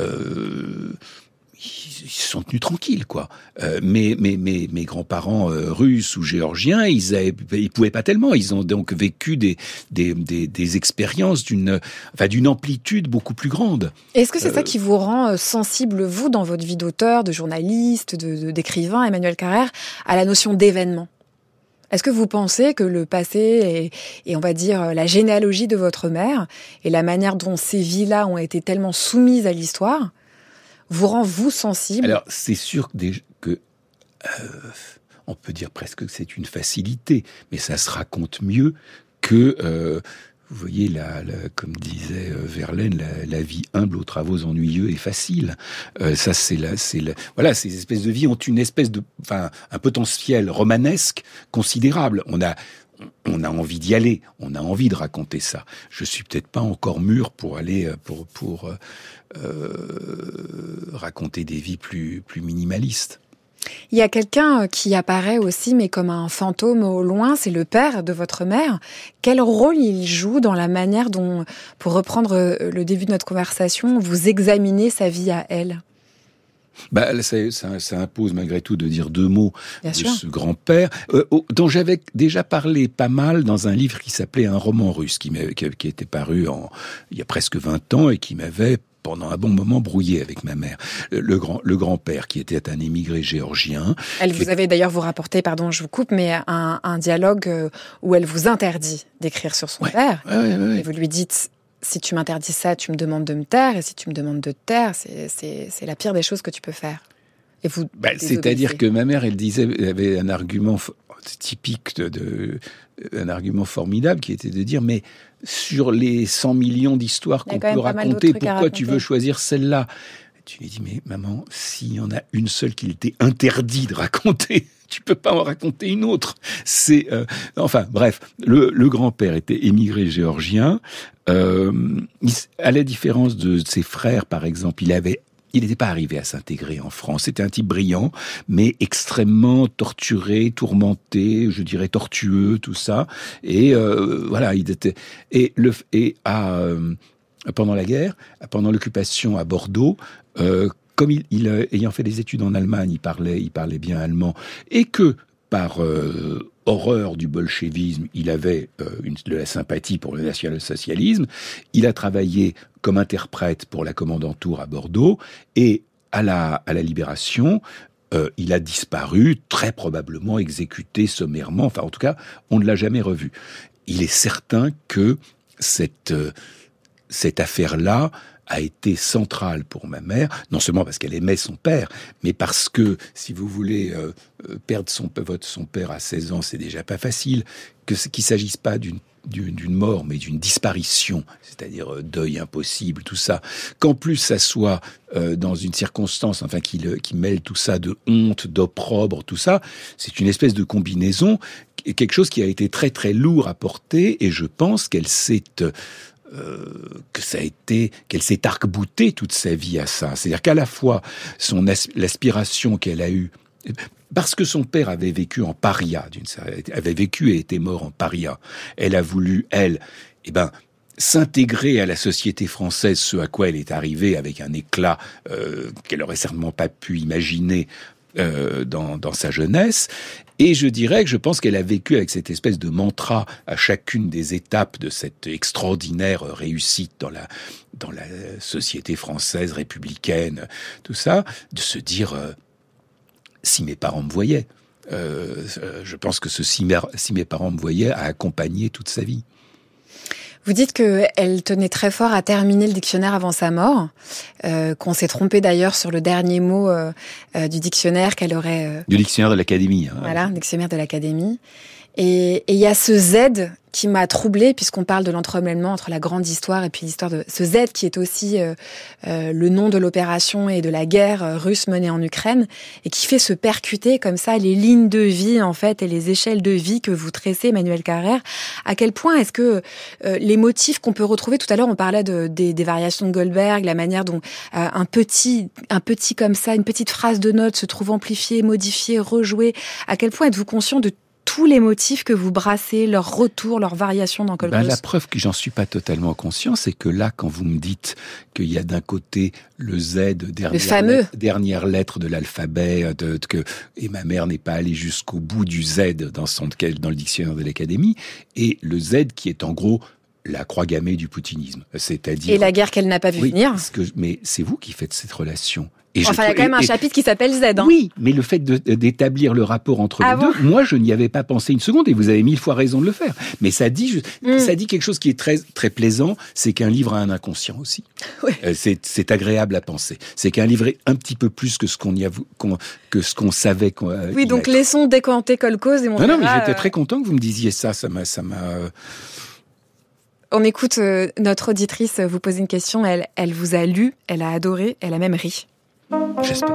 euh, ils, ils se sont tenus tranquilles, quoi. Euh, mais, mais, mais, mes grands-parents euh, russes ou géorgiens, ils, avaient, ils pouvaient pas tellement. Ils ont donc vécu des, des, des, des expériences d'une, enfin, d'une amplitude beaucoup plus grande. Est-ce que c'est euh, ça qui vous rend sensible, vous, dans votre vie d'auteur, de journaliste, de, de, d'écrivain, Emmanuel Carrère, à la notion d'événement ? Est-ce que vous pensez que le passé et, et on va dire la généalogie de votre mère et la manière dont ces vies-là ont été tellement soumises à l'histoire vous rend, vous, sensible ? Alors, c'est sûr que, des, que euh, on peut dire presque que c'est une facilité, mais ça se raconte mieux que, euh, vous voyez, la, la, comme disait Verlaine, la, la vie humble aux travaux ennuyeux et facile. Euh, ça, c'est la, c'est la, voilà, ces espèces de vies ont une espèce de, enfin, un potentiel romanesque considérable. On a, on a envie d'y aller, on a envie de raconter ça. Je suis peut-être pas encore mûr pour aller, pour, pour euh, raconter des vies plus, plus minimalistes. Il y a quelqu'un qui apparaît aussi, mais comme un fantôme au loin, c'est le père de votre mère. Quel rôle il joue dans la manière dont, pour reprendre le début de notre conversation, vous examinez sa vie à elle ? Bah, ça, ça, ça impose malgré tout de dire deux mots Bien de sûr. ce grand-père, euh, dont j'avais déjà parlé pas mal dans un livre qui s'appelait Un roman russe, qui, m'avait, qui, qui était paru en, il y a presque vingt ans et qui m'avait pendant un bon moment brouillé avec ma mère. Le grand, le grand-père qui était un émigré géorgien. Elle vous avait d'ailleurs vous rapporté, pardon, je vous coupe, mais un, un dialogue où elle vous interdit d'écrire sur son ouais, père. Ouais, ouais, ouais. Et vous lui dites, si tu m'interdis ça, tu me demandes de me taire, et si tu me demandes de te taire, c'est, c'est, c'est la pire des choses que tu peux faire. Et vous bah, c'est-à-dire que ma mère, elle disait, elle avait un argument typique de, de un argument formidable qui était de dire, mais sur les cent millions d'histoires qu'on peut raconter, pourquoi tu veux choisir celle-là? Tu lui dis, mais maman, s'il y en a une seule qu'il était interdit de raconter, tu peux pas en raconter une autre. C'est, euh, enfin, bref, le, le grand-père était émigré géorgien. Euh, il, à la différence de ses frères, par exemple, il avait Il n'était pas arrivé à s'intégrer en France. C'était un type brillant, mais extrêmement torturé, tourmenté, je dirais tortueux, tout ça. Et euh, voilà, il était. Et le et à euh, pendant la guerre, pendant l'occupation à Bordeaux, euh, comme il, il ayant fait des études en Allemagne, il parlait, il parlait bien allemand, et que par euh, horreur du bolchevisme, il avait euh, une, de la sympathie pour le national-socialisme. Il a travaillé comme interprète pour la commandanture à Bordeaux, et à la, à la Libération, euh, il a disparu, très probablement exécuté sommairement. Enfin, en tout cas, on ne l'a jamais revu. Il est certain que cette, euh, cette affaire-là a été centrale pour ma mère, non seulement parce qu'elle aimait son père, mais parce que, si vous voulez, euh, perdre son, votre, son père à seize ans, c'est déjà pas facile, que, qu'il ne s'agisse pas d'une, d'une, d'une mort, mais d'une disparition, c'est-à-dire euh, deuil impossible, tout ça, qu'en plus ça soit euh, dans une circonstance, enfin, qui, le, qui mêle tout ça de honte, d'opprobre, tout ça, c'est une espèce de combinaison, quelque chose qui a été très très lourd à porter, et je pense qu'elle s'est... Euh, Euh, que ça a été, qu'elle s'est arc-boutée toute sa vie à ça. C'est-à-dire qu'à la fois, son as- l'aspiration qu'elle a eue, parce que son père avait vécu en paria, d'une, avait vécu et était mort en paria, elle a voulu, elle, eh ben, s'intégrer à la société française, ce à quoi elle est arrivée avec un éclat euh, qu'elle aurait certainement pas pu imaginer euh, dans, dans sa jeunesse. Et je dirais que je pense qu'elle a vécu avec cette espèce de mantra à chacune des étapes de cette extraordinaire réussite dans la, dans la société française, républicaine, tout ça, de se dire, euh, si mes parents me voyaient, euh, je pense que ce si mes, si mes parents me voyaient a accompagné toute sa vie. Vous dites qu'elle tenait très fort à terminer le dictionnaire avant sa mort, euh, qu'on s'est trompé d'ailleurs sur le dernier mot euh, euh, du dictionnaire qu'elle aurait... Euh... Du dictionnaire de l'Académie. Hein. Voilà, dictionnaire de l'Académie. Et il y a ce Z qui m'a troublée, puisqu'on parle de l'entremêlement entre la grande histoire et puis l'histoire de... Ce Z qui est aussi euh, euh, le nom de l'opération et de la guerre euh, russe menée en Ukraine, et qui fait se percuter comme ça les lignes de vie, en fait, et les échelles de vie que vous tracez, Emmanuelle Carrère. À quel point est-ce que euh, les motifs qu'on peut retrouver, tout à l'heure on parlait de, des, des variations de Goldberg, la manière dont euh, un petit, un petit comme ça, une petite phrase de note se trouve amplifiée, modifiée, rejouée, à quel point êtes-vous conscient de tous les motifs que vous brassez, leurs retours, leurs variations dans Kolkhoz? Ben, la preuve que j'en suis pas totalement conscient, c'est que là, quand vous me dites qu'il y a d'un côté le Z, dernière, le fameux. Lettre, dernière lettre de l'alphabet, de, de, que, et ma mère n'est pas allée jusqu'au bout du Z dans, son, dans le dictionnaire de l'Académie, et le Z qui est en gros la croix gammée du poutinisme. C'est-à-dire... Et la guerre qu'elle n'a pas vu oui, venir. Parce que, mais c'est vous qui faites cette relation. Et enfin, il y a quand même un et, chapitre qui s'appelle Z. Hein. Oui, mais le fait de, d'établir le rapport entre ah les bon deux, moi, je n'y avais pas pensé une seconde, et vous avez mille fois raison de le faire. Mais ça dit, je, mm. ça dit quelque chose qui est très, très plaisant, c'est qu'un livre a un inconscient aussi. Oui. Euh, c'est, c'est agréable à penser. C'est qu'un livre est un petit peu plus que ce qu'on y a, qu'on, que ce qu'on savait. Qu'on, euh, oui, donc laissons décanter Kolkhoz et mon. Non, non, mais euh... j'étais très content que vous me disiez ça. Ça m'a, ça m'a. Euh... On écoute euh, notre auditrice vous poser une question. Elle, elle vous a lu, elle a adoré, elle a même ri. J'espère.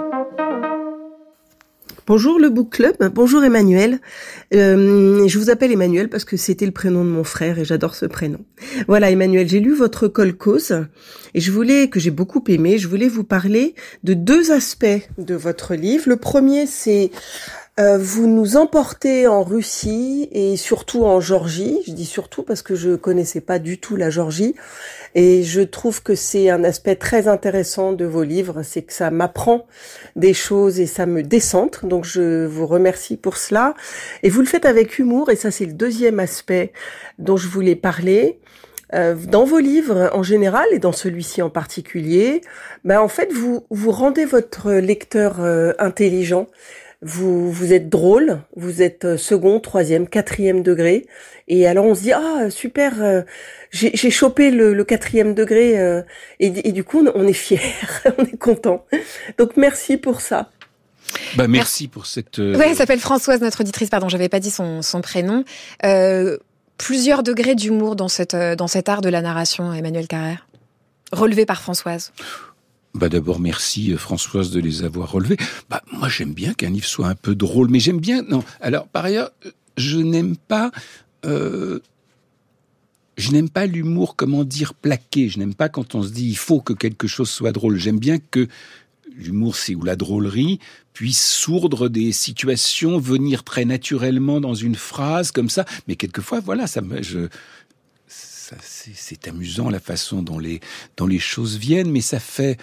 Bonjour le Book Club, bonjour Emmanuelle. Euh, je vous appelle Emmanuelle parce que c'était le prénom de mon frère et j'adore ce prénom. Voilà Emmanuelle, j'ai lu votre Kolkhoz et je voulais, que j'ai beaucoup aimé, je voulais vous parler de deux aspects de votre livre. Le premier, c'est Euh, vous nous emportez en Russie et surtout en Géorgie. Je dis surtout parce que je connaissais pas du tout la Géorgie et je trouve que c'est un aspect très intéressant de vos livres, c'est que ça m'apprend des choses et ça me décentre. Donc je vous remercie pour cela et vous le faites avec humour et ça c'est le deuxième aspect dont je voulais parler. Euh, dans vos livres en général et dans celui-ci en particulier, ben en fait vous vous rendez votre lecteur euh, intelligent. Vous vous êtes drôle, vous êtes second, troisième, quatrième degré, et alors on se dit ah super, euh, j'ai, j'ai chopé le, le quatrième degré euh, et, et du coup on est fier, on est content. Donc merci pour ça. Bah merci pour cette. Euh... Ouais, elle s'appelle Françoise, notre auditrice. Pardon, j'avais pas dit son son prénom. Euh, plusieurs degrés d'humour dans cette dans cet art de la narration, Emmanuel Carrère, relevé par Françoise. Bah d'abord merci Françoise de les avoir relevés. Bah moi j'aime bien qu'un livre soit un peu drôle, mais j'aime bien non. Alors par ailleurs, je n'aime pas euh, je n'aime pas l'humour, comment dire, plaqué. Je n'aime pas quand on se dit il faut que quelque chose soit drôle. J'aime bien que l'humour, c'est où la drôlerie puisse sourdre des situations, venir très naturellement dans une phrase comme ça. Mais quelquefois, voilà, ça me je ça, c'est, c'est amusant la façon dont les dont les choses viennent, mais ça fait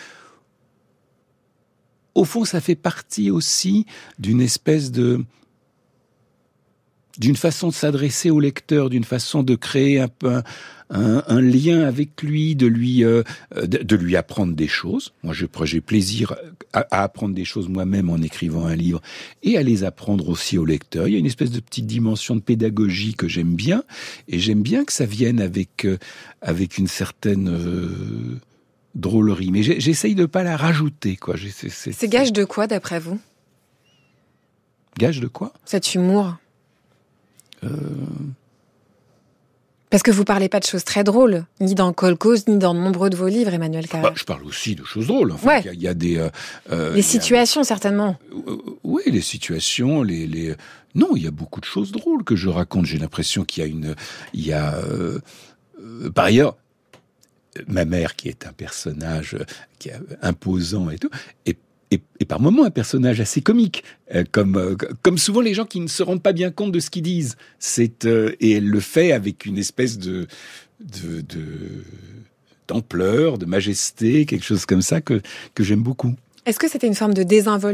Au fond, ça fait partie aussi d'une espèce de... d'une façon de s'adresser au lecteur, d'une façon de créer un peu un, un, un lien avec lui, de lui, euh, de, de lui apprendre des choses. Moi, je, j'ai plaisir à, à apprendre des choses moi-même en écrivant un livre et à les apprendre aussi au lecteur. Il y a une espèce de petite dimension de pédagogie que j'aime bien, et j'aime bien que ça vienne avec, euh, avec une certaine... Euh, drôlerie, mais j'essaye de pas la rajouter, quoi. C'est, c'est, c'est gage de quoi, d'après vous ? Gage de quoi ? Cet humour. Euh... Parce que vous parlez pas de choses très drôles, ni dans Kolkhoz, ni dans de nombreux de vos livres, Emmanuel Carrère. Bah, je parle aussi de choses drôles. Enfin, ouais. Il y a, il y a des... Euh, euh, les situations, a... certainement. Euh, oui, les situations, les, les... Non, il y a beaucoup de choses drôles que je raconte. J'ai l'impression qu'il y a une... Il y a... Euh... Euh, par ailleurs, ma mère, qui est un personnage qui est imposant et tout, et, et, et par moments un personnage assez comique, euh, comme, euh, comme souvent les gens qui ne se rendent pas bien compte de ce qu'ils disent. C'est, euh, et elle le fait avec une espèce de, de, de d'ampleur, de majesté, quelque chose comme ça que, que j'aime beaucoup. Est-ce que c'était une forme de désinvolture ?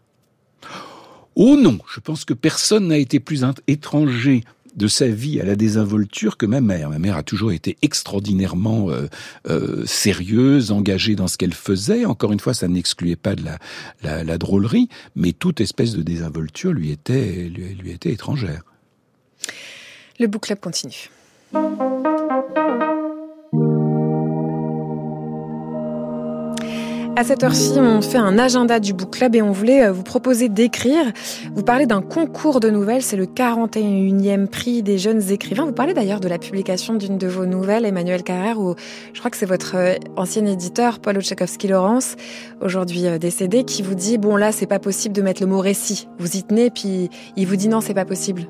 Oh non, je pense que personne n'a été plus étranger de sa vie à la désinvolture que ma mère. Ma mère a toujours été extraordinairement euh, euh, sérieuse, engagée dans ce qu'elle faisait. Encore une fois, ça n'excluait pas de la, la, la drôlerie, mais toute espèce de désinvolture lui était, lui, lui était étrangère. Le Book Club continue. À cette heure-ci, on fait un agenda du Book Club et on voulait vous proposer d'écrire. Vous parlez d'un concours de nouvelles, c'est le quarante et unième prix des jeunes écrivains. Vous parlez d'ailleurs de la publication d'une de vos nouvelles, Emmanuel Carrère, où je crois que c'est votre ancien éditeur, Paul Otchakowski-Laurence, aujourd'hui décédé, qui vous dit, bon là, c'est pas possible de mettre le mot récit. Vous y tenez, puis il vous dit non, c'est pas possible.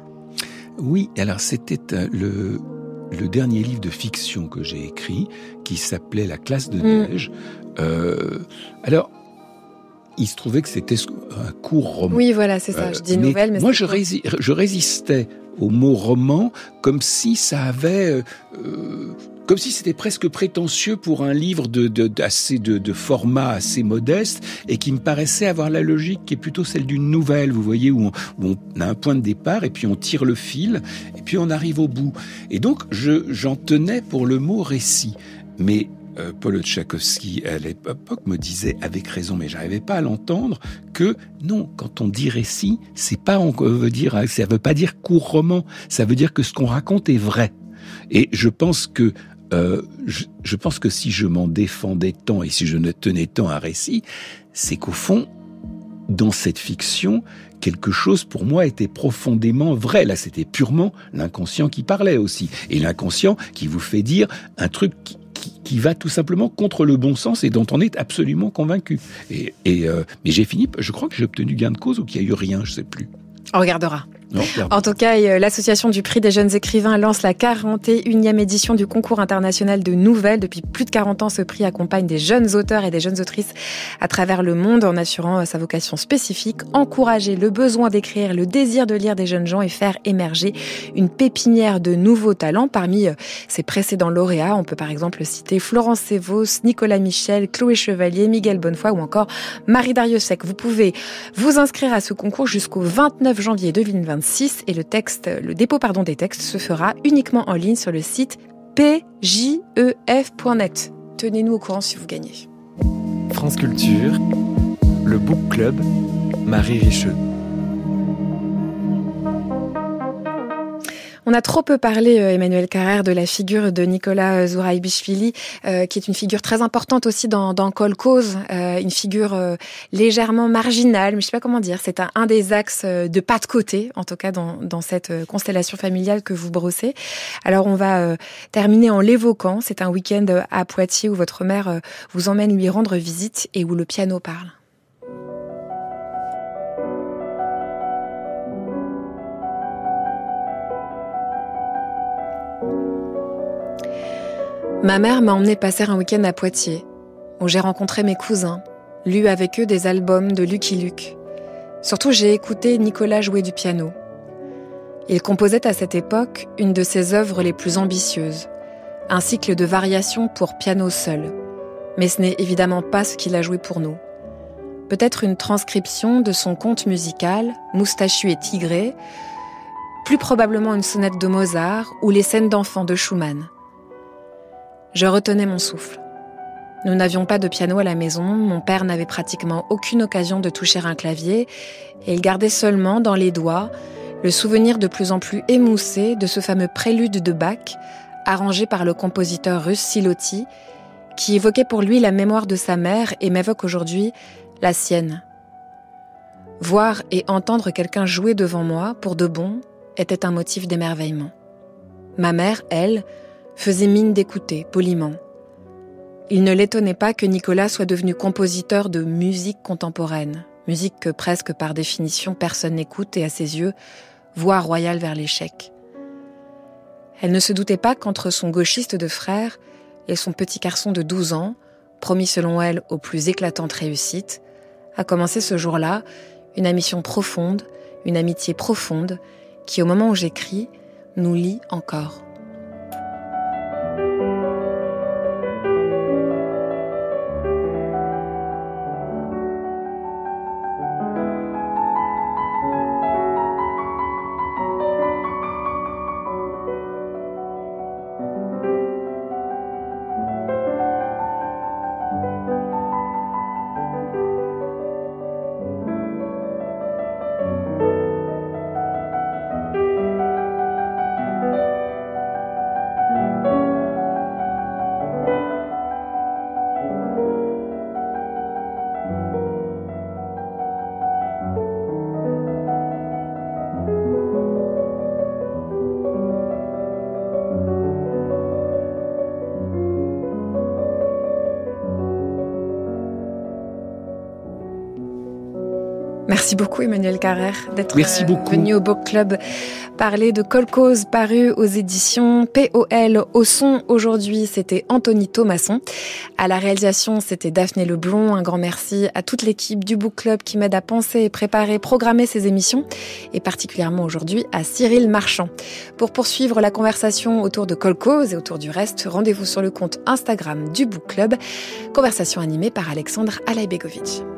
Oui, alors c'était le... le dernier livre de fiction que j'ai écrit, qui s'appelait La classe de neige. Mmh. Euh, alors, il se trouvait que c'était un court roman. Oui, voilà, c'est ça. Euh, je dis mais nouvelle, mais moi, c'est je, rési- je résistais au mot roman comme si ça avait... Euh, comme si c'était presque prétentieux pour un livre de, de, d'assez, de, de format assez modeste et qui me paraissait avoir la logique qui est plutôt celle d'une nouvelle, vous voyez, où on, où on a un point de départ et puis on tire le fil et puis on arrive au bout. Et donc, je, j'en tenais pour le mot récit. Mais euh, Paul Otchakowski, à l'époque, me disait, avec raison, mais j'arrivais pas à l'entendre, que non, quand on dit récit, c'est pas, on veut dire, ça veut pas dire court roman, ça veut dire que ce qu'on raconte est vrai. Et je pense que Euh, je, je pense que si je m'en défendais tant et si je ne tenais tant à un récit, c'est qu'au fond, dans cette fiction, quelque chose pour moi était profondément vrai. Là, c'était purement l'inconscient qui parlait aussi. Et l'inconscient qui vous fait dire un truc qui, qui, qui va tout simplement contre le bon sens et dont on est absolument convaincu. Et, et, euh, mais j'ai fini, je crois que j'ai obtenu gain de cause ou qu'il n'y a eu rien, je ne sais plus. On regardera. Non, en tout cas, l'association du prix des jeunes écrivains lance la quarante et unième édition du concours international de nouvelles. Depuis plus de quarante ans, ce prix accompagne des jeunes auteurs et des jeunes autrices à travers le monde en assurant sa vocation spécifique, encourager le besoin d'écrire, le désir de lire des jeunes gens et faire émerger une pépinière de nouveaux talents. Parmi ses précédents lauréats, on peut par exemple citer Florence Sévos, Nicolas Michel, Chloé Chevalier, Miguel Bonnefoy ou encore Marie Darrieussecq. Vous pouvez vous inscrire à ce concours jusqu'au vingt-neuf janvier deux mille vingt-six et le texte, le dépôt pardon des textes se fera uniquement en ligne sur le site p j e f point net. Tenez-nous au courant si vous gagnez. France Culture, le Book Club, Marie Richeux. On a trop peu parlé, Emmanuel Carrère, de la figure de Nicolas Zouraïbichvili, euh, qui est une figure très importante aussi dans, dans Kolkhoz, euh, une figure euh, légèrement marginale, mais je sais pas comment dire. C'est un, un des axes de pas de côté, en tout cas dans, dans cette constellation familiale que vous brossez. Alors on va euh, terminer en l'évoquant. C'est un week-end à Poitiers où votre mère euh, vous emmène lui rendre visite et où le piano parle. Ma mère m'a emmené passer un week-end à Poitiers, où j'ai rencontré mes cousins, lu avec eux des albums de Lucky Luke. Surtout, j'ai écouté Nicolas jouer du piano. Il composait à cette époque une de ses œuvres les plus ambitieuses, un cycle de variations pour piano seul. Mais ce n'est évidemment pas ce qu'il a joué pour nous. Peut-être une transcription de son conte musical, Moustachu et Tigré, plus probablement une sonate de Mozart ou les scènes d'enfants de Schumann. Je retenais mon souffle. Nous n'avions pas de piano à la maison, mon père n'avait pratiquement aucune occasion de toucher un clavier, et il gardait seulement dans les doigts le souvenir de plus en plus émoussé de ce fameux prélude de Bach, arrangé par le compositeur russe Siloti, qui évoquait pour lui la mémoire de sa mère et m'évoque aujourd'hui la sienne. Voir et entendre quelqu'un jouer devant moi, pour de bon, était un motif d'émerveillement. Ma mère, elle, faisait mine d'écouter, poliment. Il ne l'étonnait pas que Nicolas soit devenu compositeur de musique contemporaine, musique que presque par définition personne n'écoute et à ses yeux, voie royale vers l'échec. Elle ne se doutait pas qu'entre son gauchiste de frère et son petit garçon de douze ans, promis selon elle aux plus éclatantes réussites, a commencé ce jour-là une ambition profonde, une amitié profonde, qui au moment où j'écris, nous lie encore. Merci beaucoup Emmanuel Carrère d'être Merci beaucoup. venu au Book Club parler de Kolkhoz paru aux éditions P O L. Au son aujourd'hui, c'était Anthony Thomasson. À la réalisation, c'était Daphné Leblond. Un grand merci à toute l'équipe du Book Club qui m'aide à penser, préparer, programmer ces émissions et particulièrement aujourd'hui à Cyril Marchand. Pour poursuivre la conversation autour de Kolkhoz et autour du reste, rendez-vous sur le compte Instagram du Book Club. Conversation animée par Alexandre Alaibegovic.